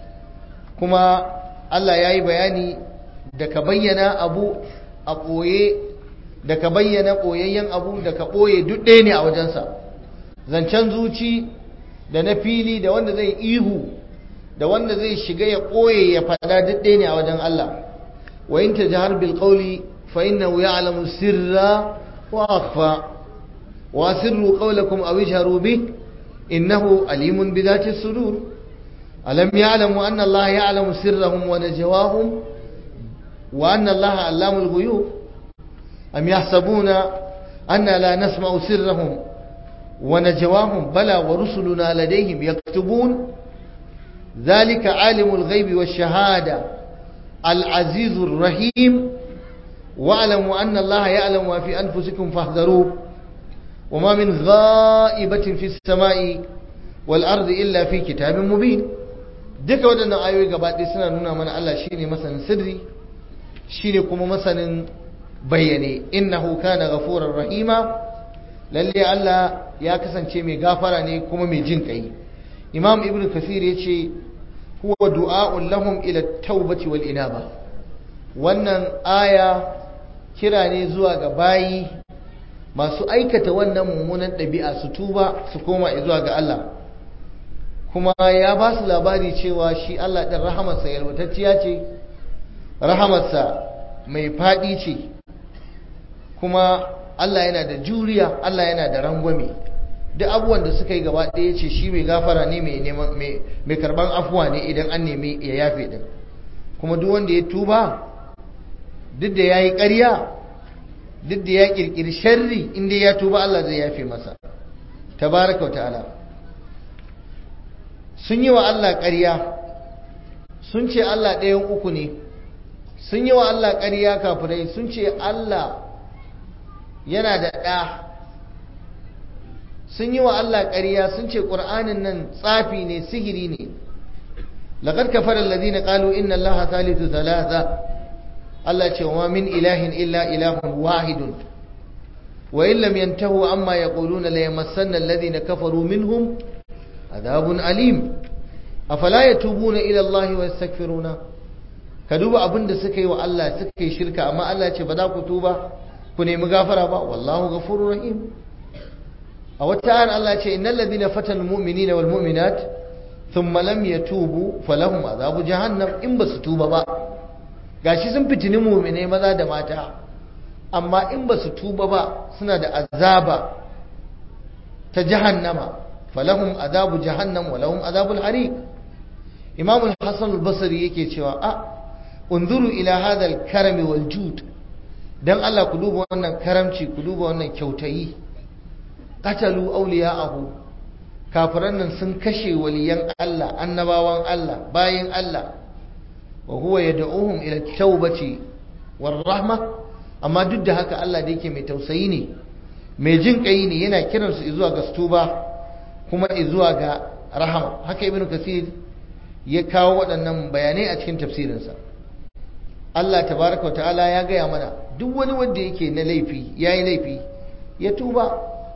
Speaker 1: kuma Allah ya yi bayani da ka bayyana abu a ɓoye, da ka bayyana ɓoyayyen abu da ka ɓoye duk ɗaya ne a wajensa. zancen zuci da na fili da wanda zai ihu da wanda zai shiga ya ɓoye ya faɗa duk ɗaya ne a wajen Allah. wa in tajhar bil qawli fa innahu ya'lamu sirra wa akhfa wa sirru qawlakum aw ijharu bih innahu alimun bi dhati sudur. alam ya'lamu anna Allah ya'lamu sirrahum wa najwahum wa anna Allah 'allamul ghuyub am yahsabuna anna la nasma'u sirrahum wa najwahum bala wa rusuluna ladayhim yaktubun ذلك عالم الغيب والشهادة العزيز الرحيم واعلموا أن الله يعلم ما في أنفسكم فاحذروه وما من غائبة في السماء والأرض إلا في كتاب مبين. duka waɗannan ayoyi gaba ɗaya suna nuna mana Allah shine masanin sirri, shine kuma masanin bayyane. innahu kana ghafurar rahima, lalle Allah ya kasance mai gafara ne kuma mai jin kai. Imam Ibn Kathir yace huwa du'a'un lahum ila at-taubati wal inaba. wannan aya kira ne zuwa ga bayi masu aikata wannan mummunan ɗabi'a su tuba su koma zuwa ga Allah. Kuma ya ba su labari cewa shi Allah ɗin rahamarsa yalwatacciya ce, rahamarsa mai faɗi ce, kuma Allah yana da juriya, Allah yana da rangwame. Duk abubuwan da suka yi gaba ɗaya ce shi mai gafara ne, mai karɓan afuwa ne idan an nemi ya yafe ɗin. Kuma duk wanda ya tuba, duk da ya yi ƙarya, duk da ya ƙirƙiri sharri, inda ya tuba Allah zai yafe masa tabaraka wa ta'ala. Sun yi wa Allah ƙarya, sun ce Allah ɗayan uku ne, sun yi wa Allah ƙarya kafirai, sun ce Allah yana da ɗa, sun yi wa Allah ƙarya, sun ce ƙur'anin nan tsafi ne, sihiri ne. laqad kafara alladhina qalu inna Allaha thalithu thalatha. Allah ce wa min ilahin illa ilahun wahidun wa in lam yantahu amma yaquluna la yamassanna alladhina kafaru minhum adhabun alim. Afala yatubuna ila Allah wa yastaghfiruna. Ka duba abinda suka yi wa Allah, suka yi shirka, amma Allah ce ba za ku tuba ku nemi gafara ba, wallahu ghafurur rahim. A wata ayar Allah ce innal ladhina fatanu almu'minina wal mu'minat thumma lam yatubu falahum adhabu jahannam. In basu tuba ba, gashi sun fitini mu'mine maza da mata, amma in basu tuba ba suna da azaba ta jahannama, falahum adhabu jahannam wa lahum adhabul hariq. Imam al-Hasan al-Basri yake cewa unzuru ila hadha al-karami wal jud. Dan Allah ku duba wannan karamci, ku duba wannan kyautayi. Qatalu awliya'ahu. Kafiran nan sun kashe waliyan Allah, annabawan Allah, bayin Allah. Wa huwa yad'uhum ila at-taubati war rahma. Amma duk da haka Allah da yake mai tausayi ne, mai jin kai ne, yana kiransu zuwa ga tuba kuma zuwa ga rahama. Haka Ibn Kathir ya kawo waɗannan bayanai a cikin tafsirinsa. Allah tabaraka wa ta'ala ya gaya mana duk wani wanda yake na laifi, yayi laifi, ya tuba.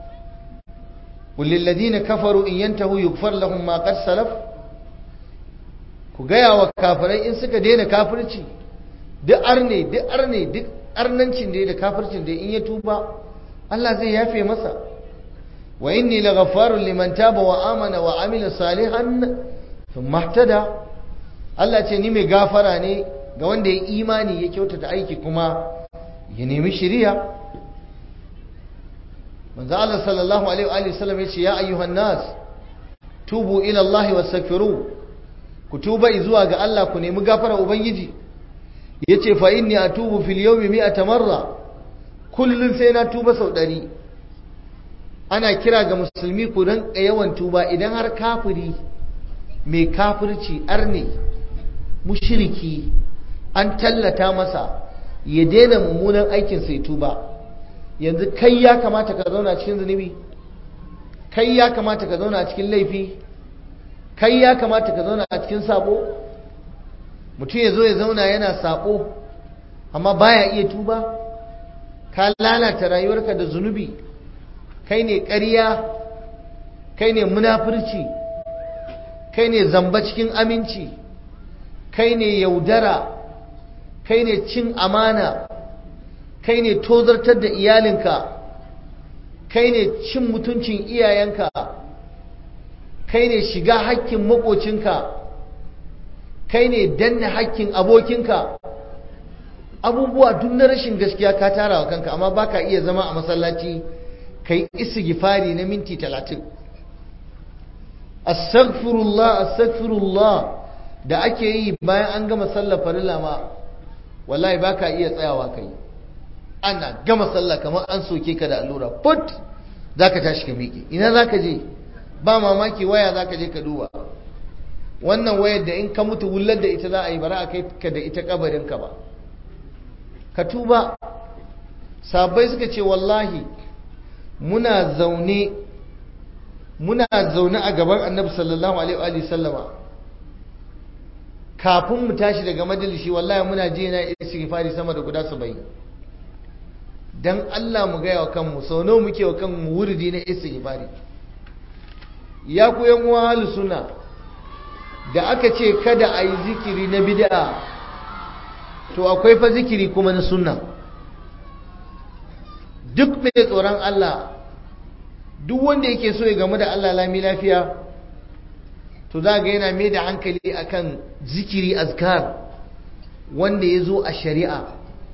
Speaker 1: Walil ladina kafaru in yantahu yughfar lahum ma qad salaf. Ku gaya wa kafirai in suka daina kafirci, duk arnancin da kafircin da in ya tuba Allah zai yafe masa. Wa inni laghaffarun liman taba wa amana wa amila salihan thumma ihtada. Allah ce ni mai gafara ne ga wanda ya imani ya kyautata aiki kuma ya nemi shiriya. Manzo Allah sallallahu alaihi wa sallam yace ya ayyuhan nas tubu ila Allah wastaghfiru. Ku tuba zuwa ga Allah ku nemi gafara ubangiji. Yace fa inni atubu fil yawmi 100 marra. Kullun sai na tuba sau 100. Ana kira ga musulmi ku rinka yawan tuba. Idan har kafiri mai kafirci, arne, mushriki, an tallata masa ya daina mummunan aikin sai tuba. Yanzu kai ya kamata ka zauna cikin zunubi, kai ya kamata ka zauna cikin laifi, kai ya kamata ka zauna a cikin sabo. Mutum ya zo ya zauna yana sabo amma baya iya tuba. Ka lalata rayuwarka da zunubi. Kai ne ƙarya, kai ne munafurci, kai ne zamba cikin aminci, kai ne yaudara, kai ne cin amana, kai ne tozartar da iyalinka, kai ne cin mutuncin iyayenka, kai ne shiga hakkin makocinka, kai ne danne hakkin abokinka. Abubuwa duk na rashin gaskiya ka tara wa kanka, amma baka iya zama a masallaci kai istighfari na minti 30. Astaghfirullah da ake yi bayan an gama sallar farilla ma wallahi baka iya tsayawa kai. Ana gama sallah kamar an soke ka da allura, put zaka tashi ka miƙe. Ina zaka je? Ba mamaki waya zaka je ka duba. Wannan wayar da in ka mutu wullar da ita za a yi, bara a kai ka da ita kabarin ka ba. Ka tuba. Sahabbai suka ce wallahi muna zaune a gaban Annabi sallallahu alaihi wa sallama, kafin mu tashi daga majalisi wallahi muna je na istighfari sama da guda 70. Dan Allah mu gaya wa kanmu sau nawa muke wa kanmu wurdi na istighfari. Ya ku yan uwa ahlus sunna, da aka ce kada a yi zikiri na bid'a, to akwai fa zikiri kuma na sunna. duk mai tsoron Allah, duk wanda yake so ya gamu da Allah lami lafiya, to za ga yana mai da hankali akan zikiri azkar wanda ya zo a shari'a.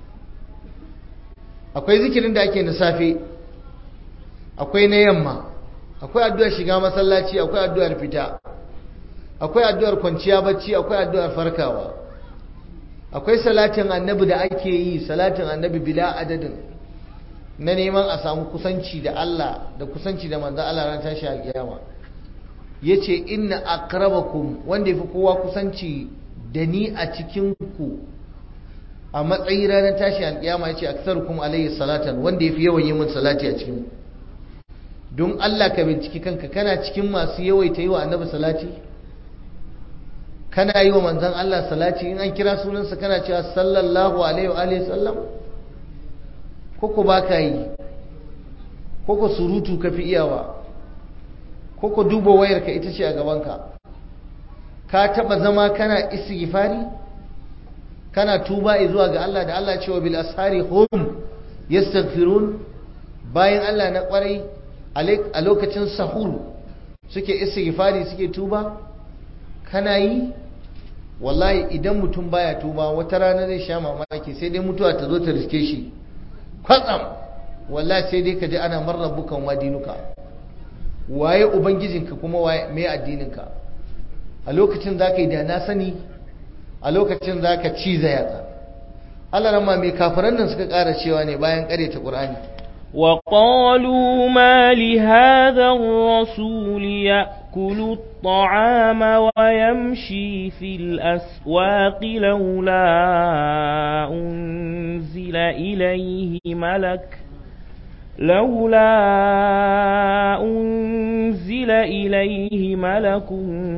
Speaker 1: Akwai zikirin da ake na safe, akwai na yamma, akwai addu'ar shiga masallaci, akwai addu'ar fita, akwai addu'ar kwanciya bacci, akwai addu'ar farkawa, akwai salatin annabi da ake yi, salatin annabi bila adadin, na neman a samu kusanci da Allah da kusanci da manzon Allah ran tashi alkiyama. Yace inna aqrabakum, wanda yafi kowa kusanci da ni a cikin ku a matsayi ranar tashi alkiyama, yace aktsarukum alayhi salatan, wanda yafi yawan yi mun salati a cikin ku. Don Allah ka binciki kanka, kana cikin masu yawaita yi wa annabi salati? Kana yi wa manzon Allah salati? In an kira sunansa kana cewa sallallahu alaihi wa alihi sallam? Koko baka yi? Koko surutu ka fi iyawa? Koko duba wayarka ita ce a gabanka? Ka taba zama kana istighfari? Kana tuba zuwa ga Allah da Allah cewa bil ashari hum yastaghfirun? Bayan Allah na kwarai a lokacin sahur suke istighfari, suke tuba? Kana yi? Wallahi idan mutum baya tuba wata rana zai sha mamaki, sai dai mutuwa ta zo ta riske shi kwatsam. Wallahi sai dai ka ji ana marrabukan wadinuka, waye ubangijinka kuma waye mai addininka. A lokacin zaka yi da na sani, a lokacin zaka ciza yatsa. Allah ran ma mai kafiran nan suka ƙara cewa ne bayan ƙareta Qur'ani.
Speaker 2: وقالوا ما لهذا الرسول يأكل الطعام ويمشي في الأسواق لولا أنزل إليه ملك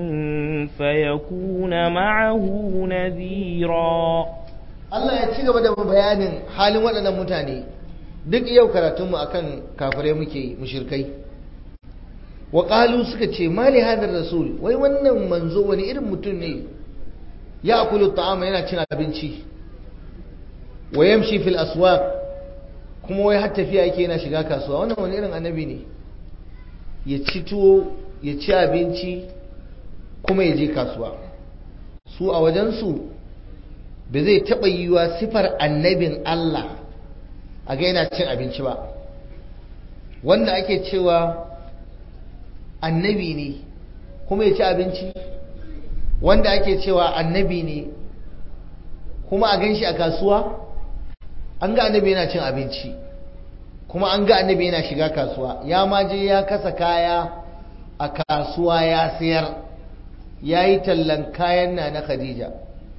Speaker 2: فيكون معه نذيرا.
Speaker 1: Allah ya ci gaba da bayanin halin waɗannan mutane. Duk yau karatunmu akan kafirai muke, mushrikai. Wa qalu, suka ce mali hadar rasul, wai wannan manzo wani irin mutum ne? Ya akulu ta'ama, yana cin abinci, wa yamshi fil aswaq, kuma wai har tafiya yake yana shiga kasuwa. Wannan wani irin annabi ne? Ya ci tuwo, ya ci abinci, kuma ya je kasuwa. Su a wajensu ba zai taɓa yiwa sifar annabin Allah a ga yana cin abinci ba. Wanda ake cewa annabi ne kuma ya ci abinci, wanda ake cewa annabi ne kuma a gan shi a kasuwa. An ga annabi yana cin abinci, kuma an ga annabi yana shiga kasuwa. Ya ma je ya kasa kaya a kasuwa ya sayar, ya yi tallan kayan na Khadija.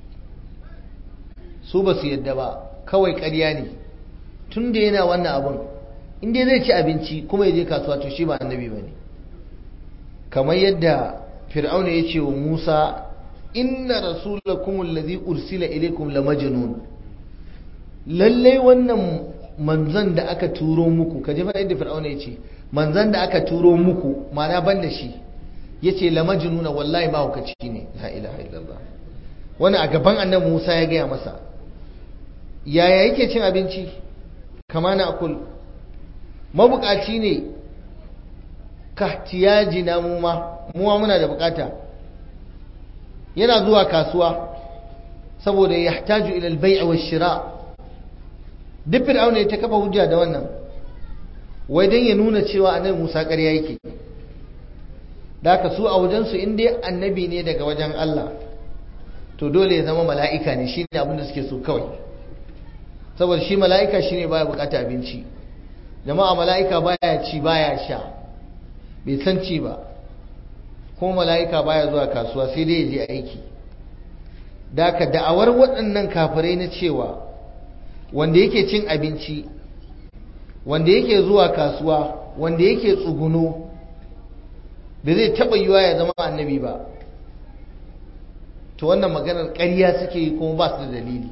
Speaker 1: Su ba su yadda ba, kawai ƙarya ne. Tun da yana wannan abun, inda zai ci abinci kuma ya je kasuwa, to shi ba annabi ba ne. Kamar yadda Fir'auna ya ce wa Musa, inna rasulakum allazi ursila ilaykum la majnun. Lallai wannan manzon da aka turo muku, kaje fa yadda Fir'auna ya ce, manzon da aka turo muku, mana ban da shi, yace la majnun, wallahi ba hukaci ne. La ilaha illallah. Wani a gaban annabi Musa ya gaya masa. Yaya yake cin abinci? Kama na akul, mabukaci ne ka tiyaji na muwa muna da bukata. Yana zuwa kasuwa saboda ya hataju ilal bai'a wa shira. Duk Fir'auna ya ta kafa hujja da wannan, wai dan ya nuna cewa annabi Musa ƙarya yake. Da haka su a wajensu in dai annabi ne daga wajen Allah, to dole ya zama mala'ika ne, shine abin da suke so kawai. Saboda shi mala'ika shine baya bukata abinci. Jama'a, mala'ika baya ci baya sha, bai san ci ba. Kuma mala'ika baya zuwa kasuwa, sai dai ya je aiki. Da haka da'awar waɗannan kafirai na cewa wanda yake cin abinci, wanda yake zuwa kasuwa, wanda yake tsuguno, da zai taɓa yiwa ya zama annabi ba, to wannan maganar ƙarya suke yi kuma ba su da dalili.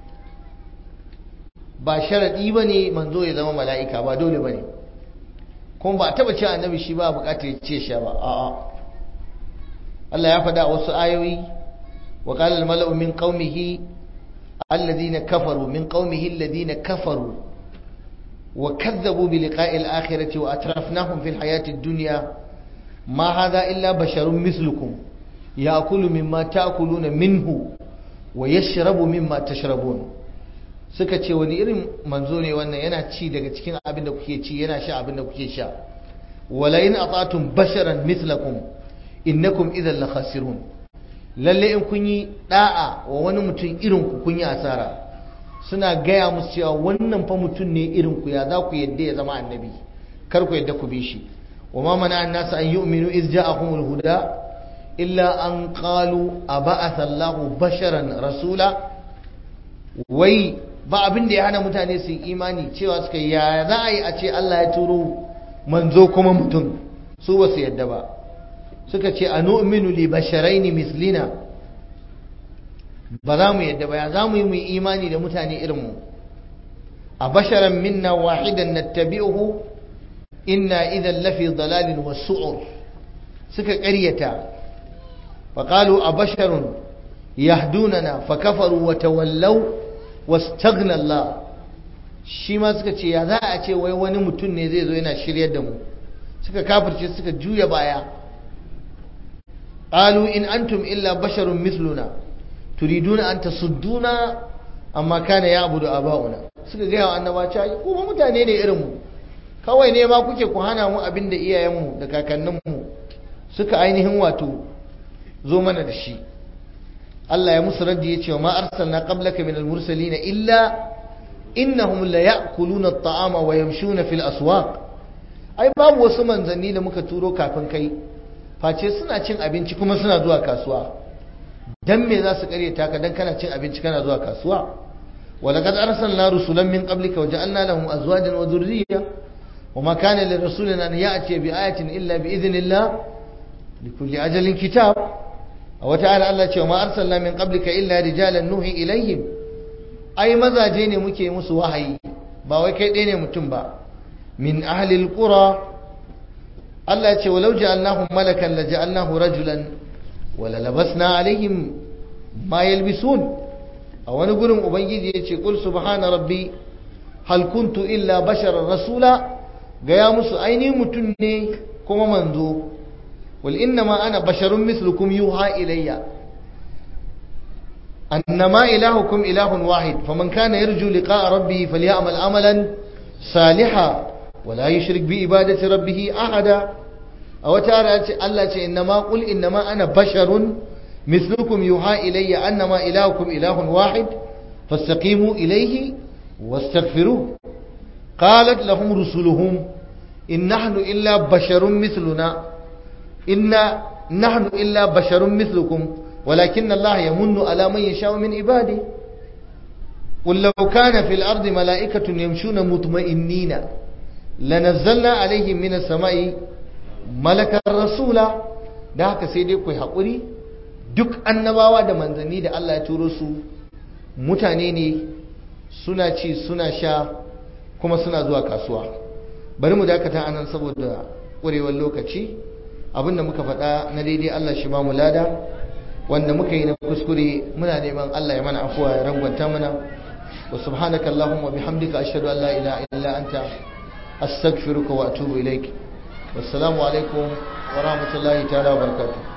Speaker 1: Ba sharaɗi ba ne manzo ya zama mala'ika, ba dole ba ne. Kuma ba a taɓa ce annabi shi ba buƙatar ya ce sha ba. A'a, Allah ya faɗa wasu ayoyi, wa qala al-mala'u min qaumihi alladhina kafaru min qaumihi alladhina kafaru wa kazzabu bi liqa'il akhirati wa atrafnahum fil hayati dunya ma hadha illa basharun mislukum ya'kulu mimma ta'kuluna minhu wa yashrabu mimma tashrabun. suka ce wani irin manzo ne wannan, yana ci daga cikin abin da kuke ci, yana sha abin da kuke sha. wala in atatum basharan mithlakum innakum idhan la khasirun. lalle in kun yi da'a wa wani mutum irin ku kun yi asara. suna gaya musu cewa wannan fa mutum ne irin ku, ya za ku yadda ya zama annabi, kar ku yadda ku bi shi. wa ma mana an-nas an yu'minu iz ja'ahumul huda illa an qalu aba'atha Allahu basharan rasula. wai ba abin da ya hana mutane su yi imani cewa suka yi ya za a yi a ce Allah ya turo manzo kuma mutum, su ba su yadda ba. suka ce anu'minu li basharaini mislina, ba za mu yadda ba, ya za mu yi mu imani da mutane irinmu. a basharan minna wahidan nattabi'uhu inna idan lafi dalalin wa su'ur. suka ƙaryata fa qalu a basharun yahdunana fa kafaru wa tawallaw wastaghna Allah. shi ma suka ce ya za a ce wai wani mutum ne zai zo yana shiryar da mu, suka kafirce suka juya baya. qalu in antum illa basharun mithluna turiduna an tasudduna amma kana ya'budu aba'una. suka ga yawa annaba cewa kuma mutane ne irin mu, kawai ne ma kuke ku hana mu abinda iyayenmu da kakanninmu suka ainihin wato zo mana da shi. Allah ya musu raddi ya ce ma arsalna qablaka minal mursalin illa innahum la ya'kuluna at-ta'ama wa yamshuna fil aswaq. ai babu wasu manzanni da muka turo kafin kai face suna cin abinci kuma suna zuwa kasuwa. dan me za su karyata ka dan kana cin abinci kana zuwa kasuwa? walaqad arsalna rusulan min qablika waja'alna lahum azwajan wa dhurriyya wama kana lirrasulin an ya'ti bi ayatin illa bi idhnillah likulli ajalin kitab. a wata ayar Allah ce ma arsalna min qablika illa rijalan nuhi ilaihim. ai mazaje ne muke musu wahayi, ba wai kai ɗaya ne mutum ba. min ahli alqura, Allah ce walau ja'alnahu malakan la ja'alnahu rajulan wala labasna alaihim ma yalbisun. a wani gurin ubangiji ya ce qul subhana rabbi hal kuntu illa basharan rasula. gaya musu aini mutum ne kuma manzo. wal innama ana basharun mislukum yuha ilayya annama ilahukum ilahun wahid faman kana yarju liqa'a rabbih falyamal amalan salihan wala yushrik bi ibadati rabbih ahada. a wata ayar ce Allah ce innama qul innama ana basharun mislukum yuha ilayya annama ilahukum ilahun wahid fastaqimu ilayhi wastaghfiruh. qalat lahum rusuluhum in nahnu illa basharun mithluna inna nahnu illa basharun mithlukum walakinna Allah yamunnu ala man yasha'u min ibadihi qul law kana fil ardi mala'ikatun yamshuna mutma'innina lanazzalna alaihim minas sama'i malakan rasula. da haka sai dai ku haƙuri, duk annabawa da manzanni da Allah ya turo su mutane ne, suna ci suna sha kuma suna zuwa kasuwa. bari mu dakata anan saboda ƙurewar lokaci. abinda muka faɗa na daidai Allah shi ba mu lada, wanda muka yi na kuskure muna neman Allah ya mana afuwa ya rangwanta mana. wa subhanaka allahumma bihamdika ashhadu an la ilaha illa anta astaghfiruka wa atubu ilaik. wassalamu alaikum wa rahmatullahi ta'ala wa barakatuh.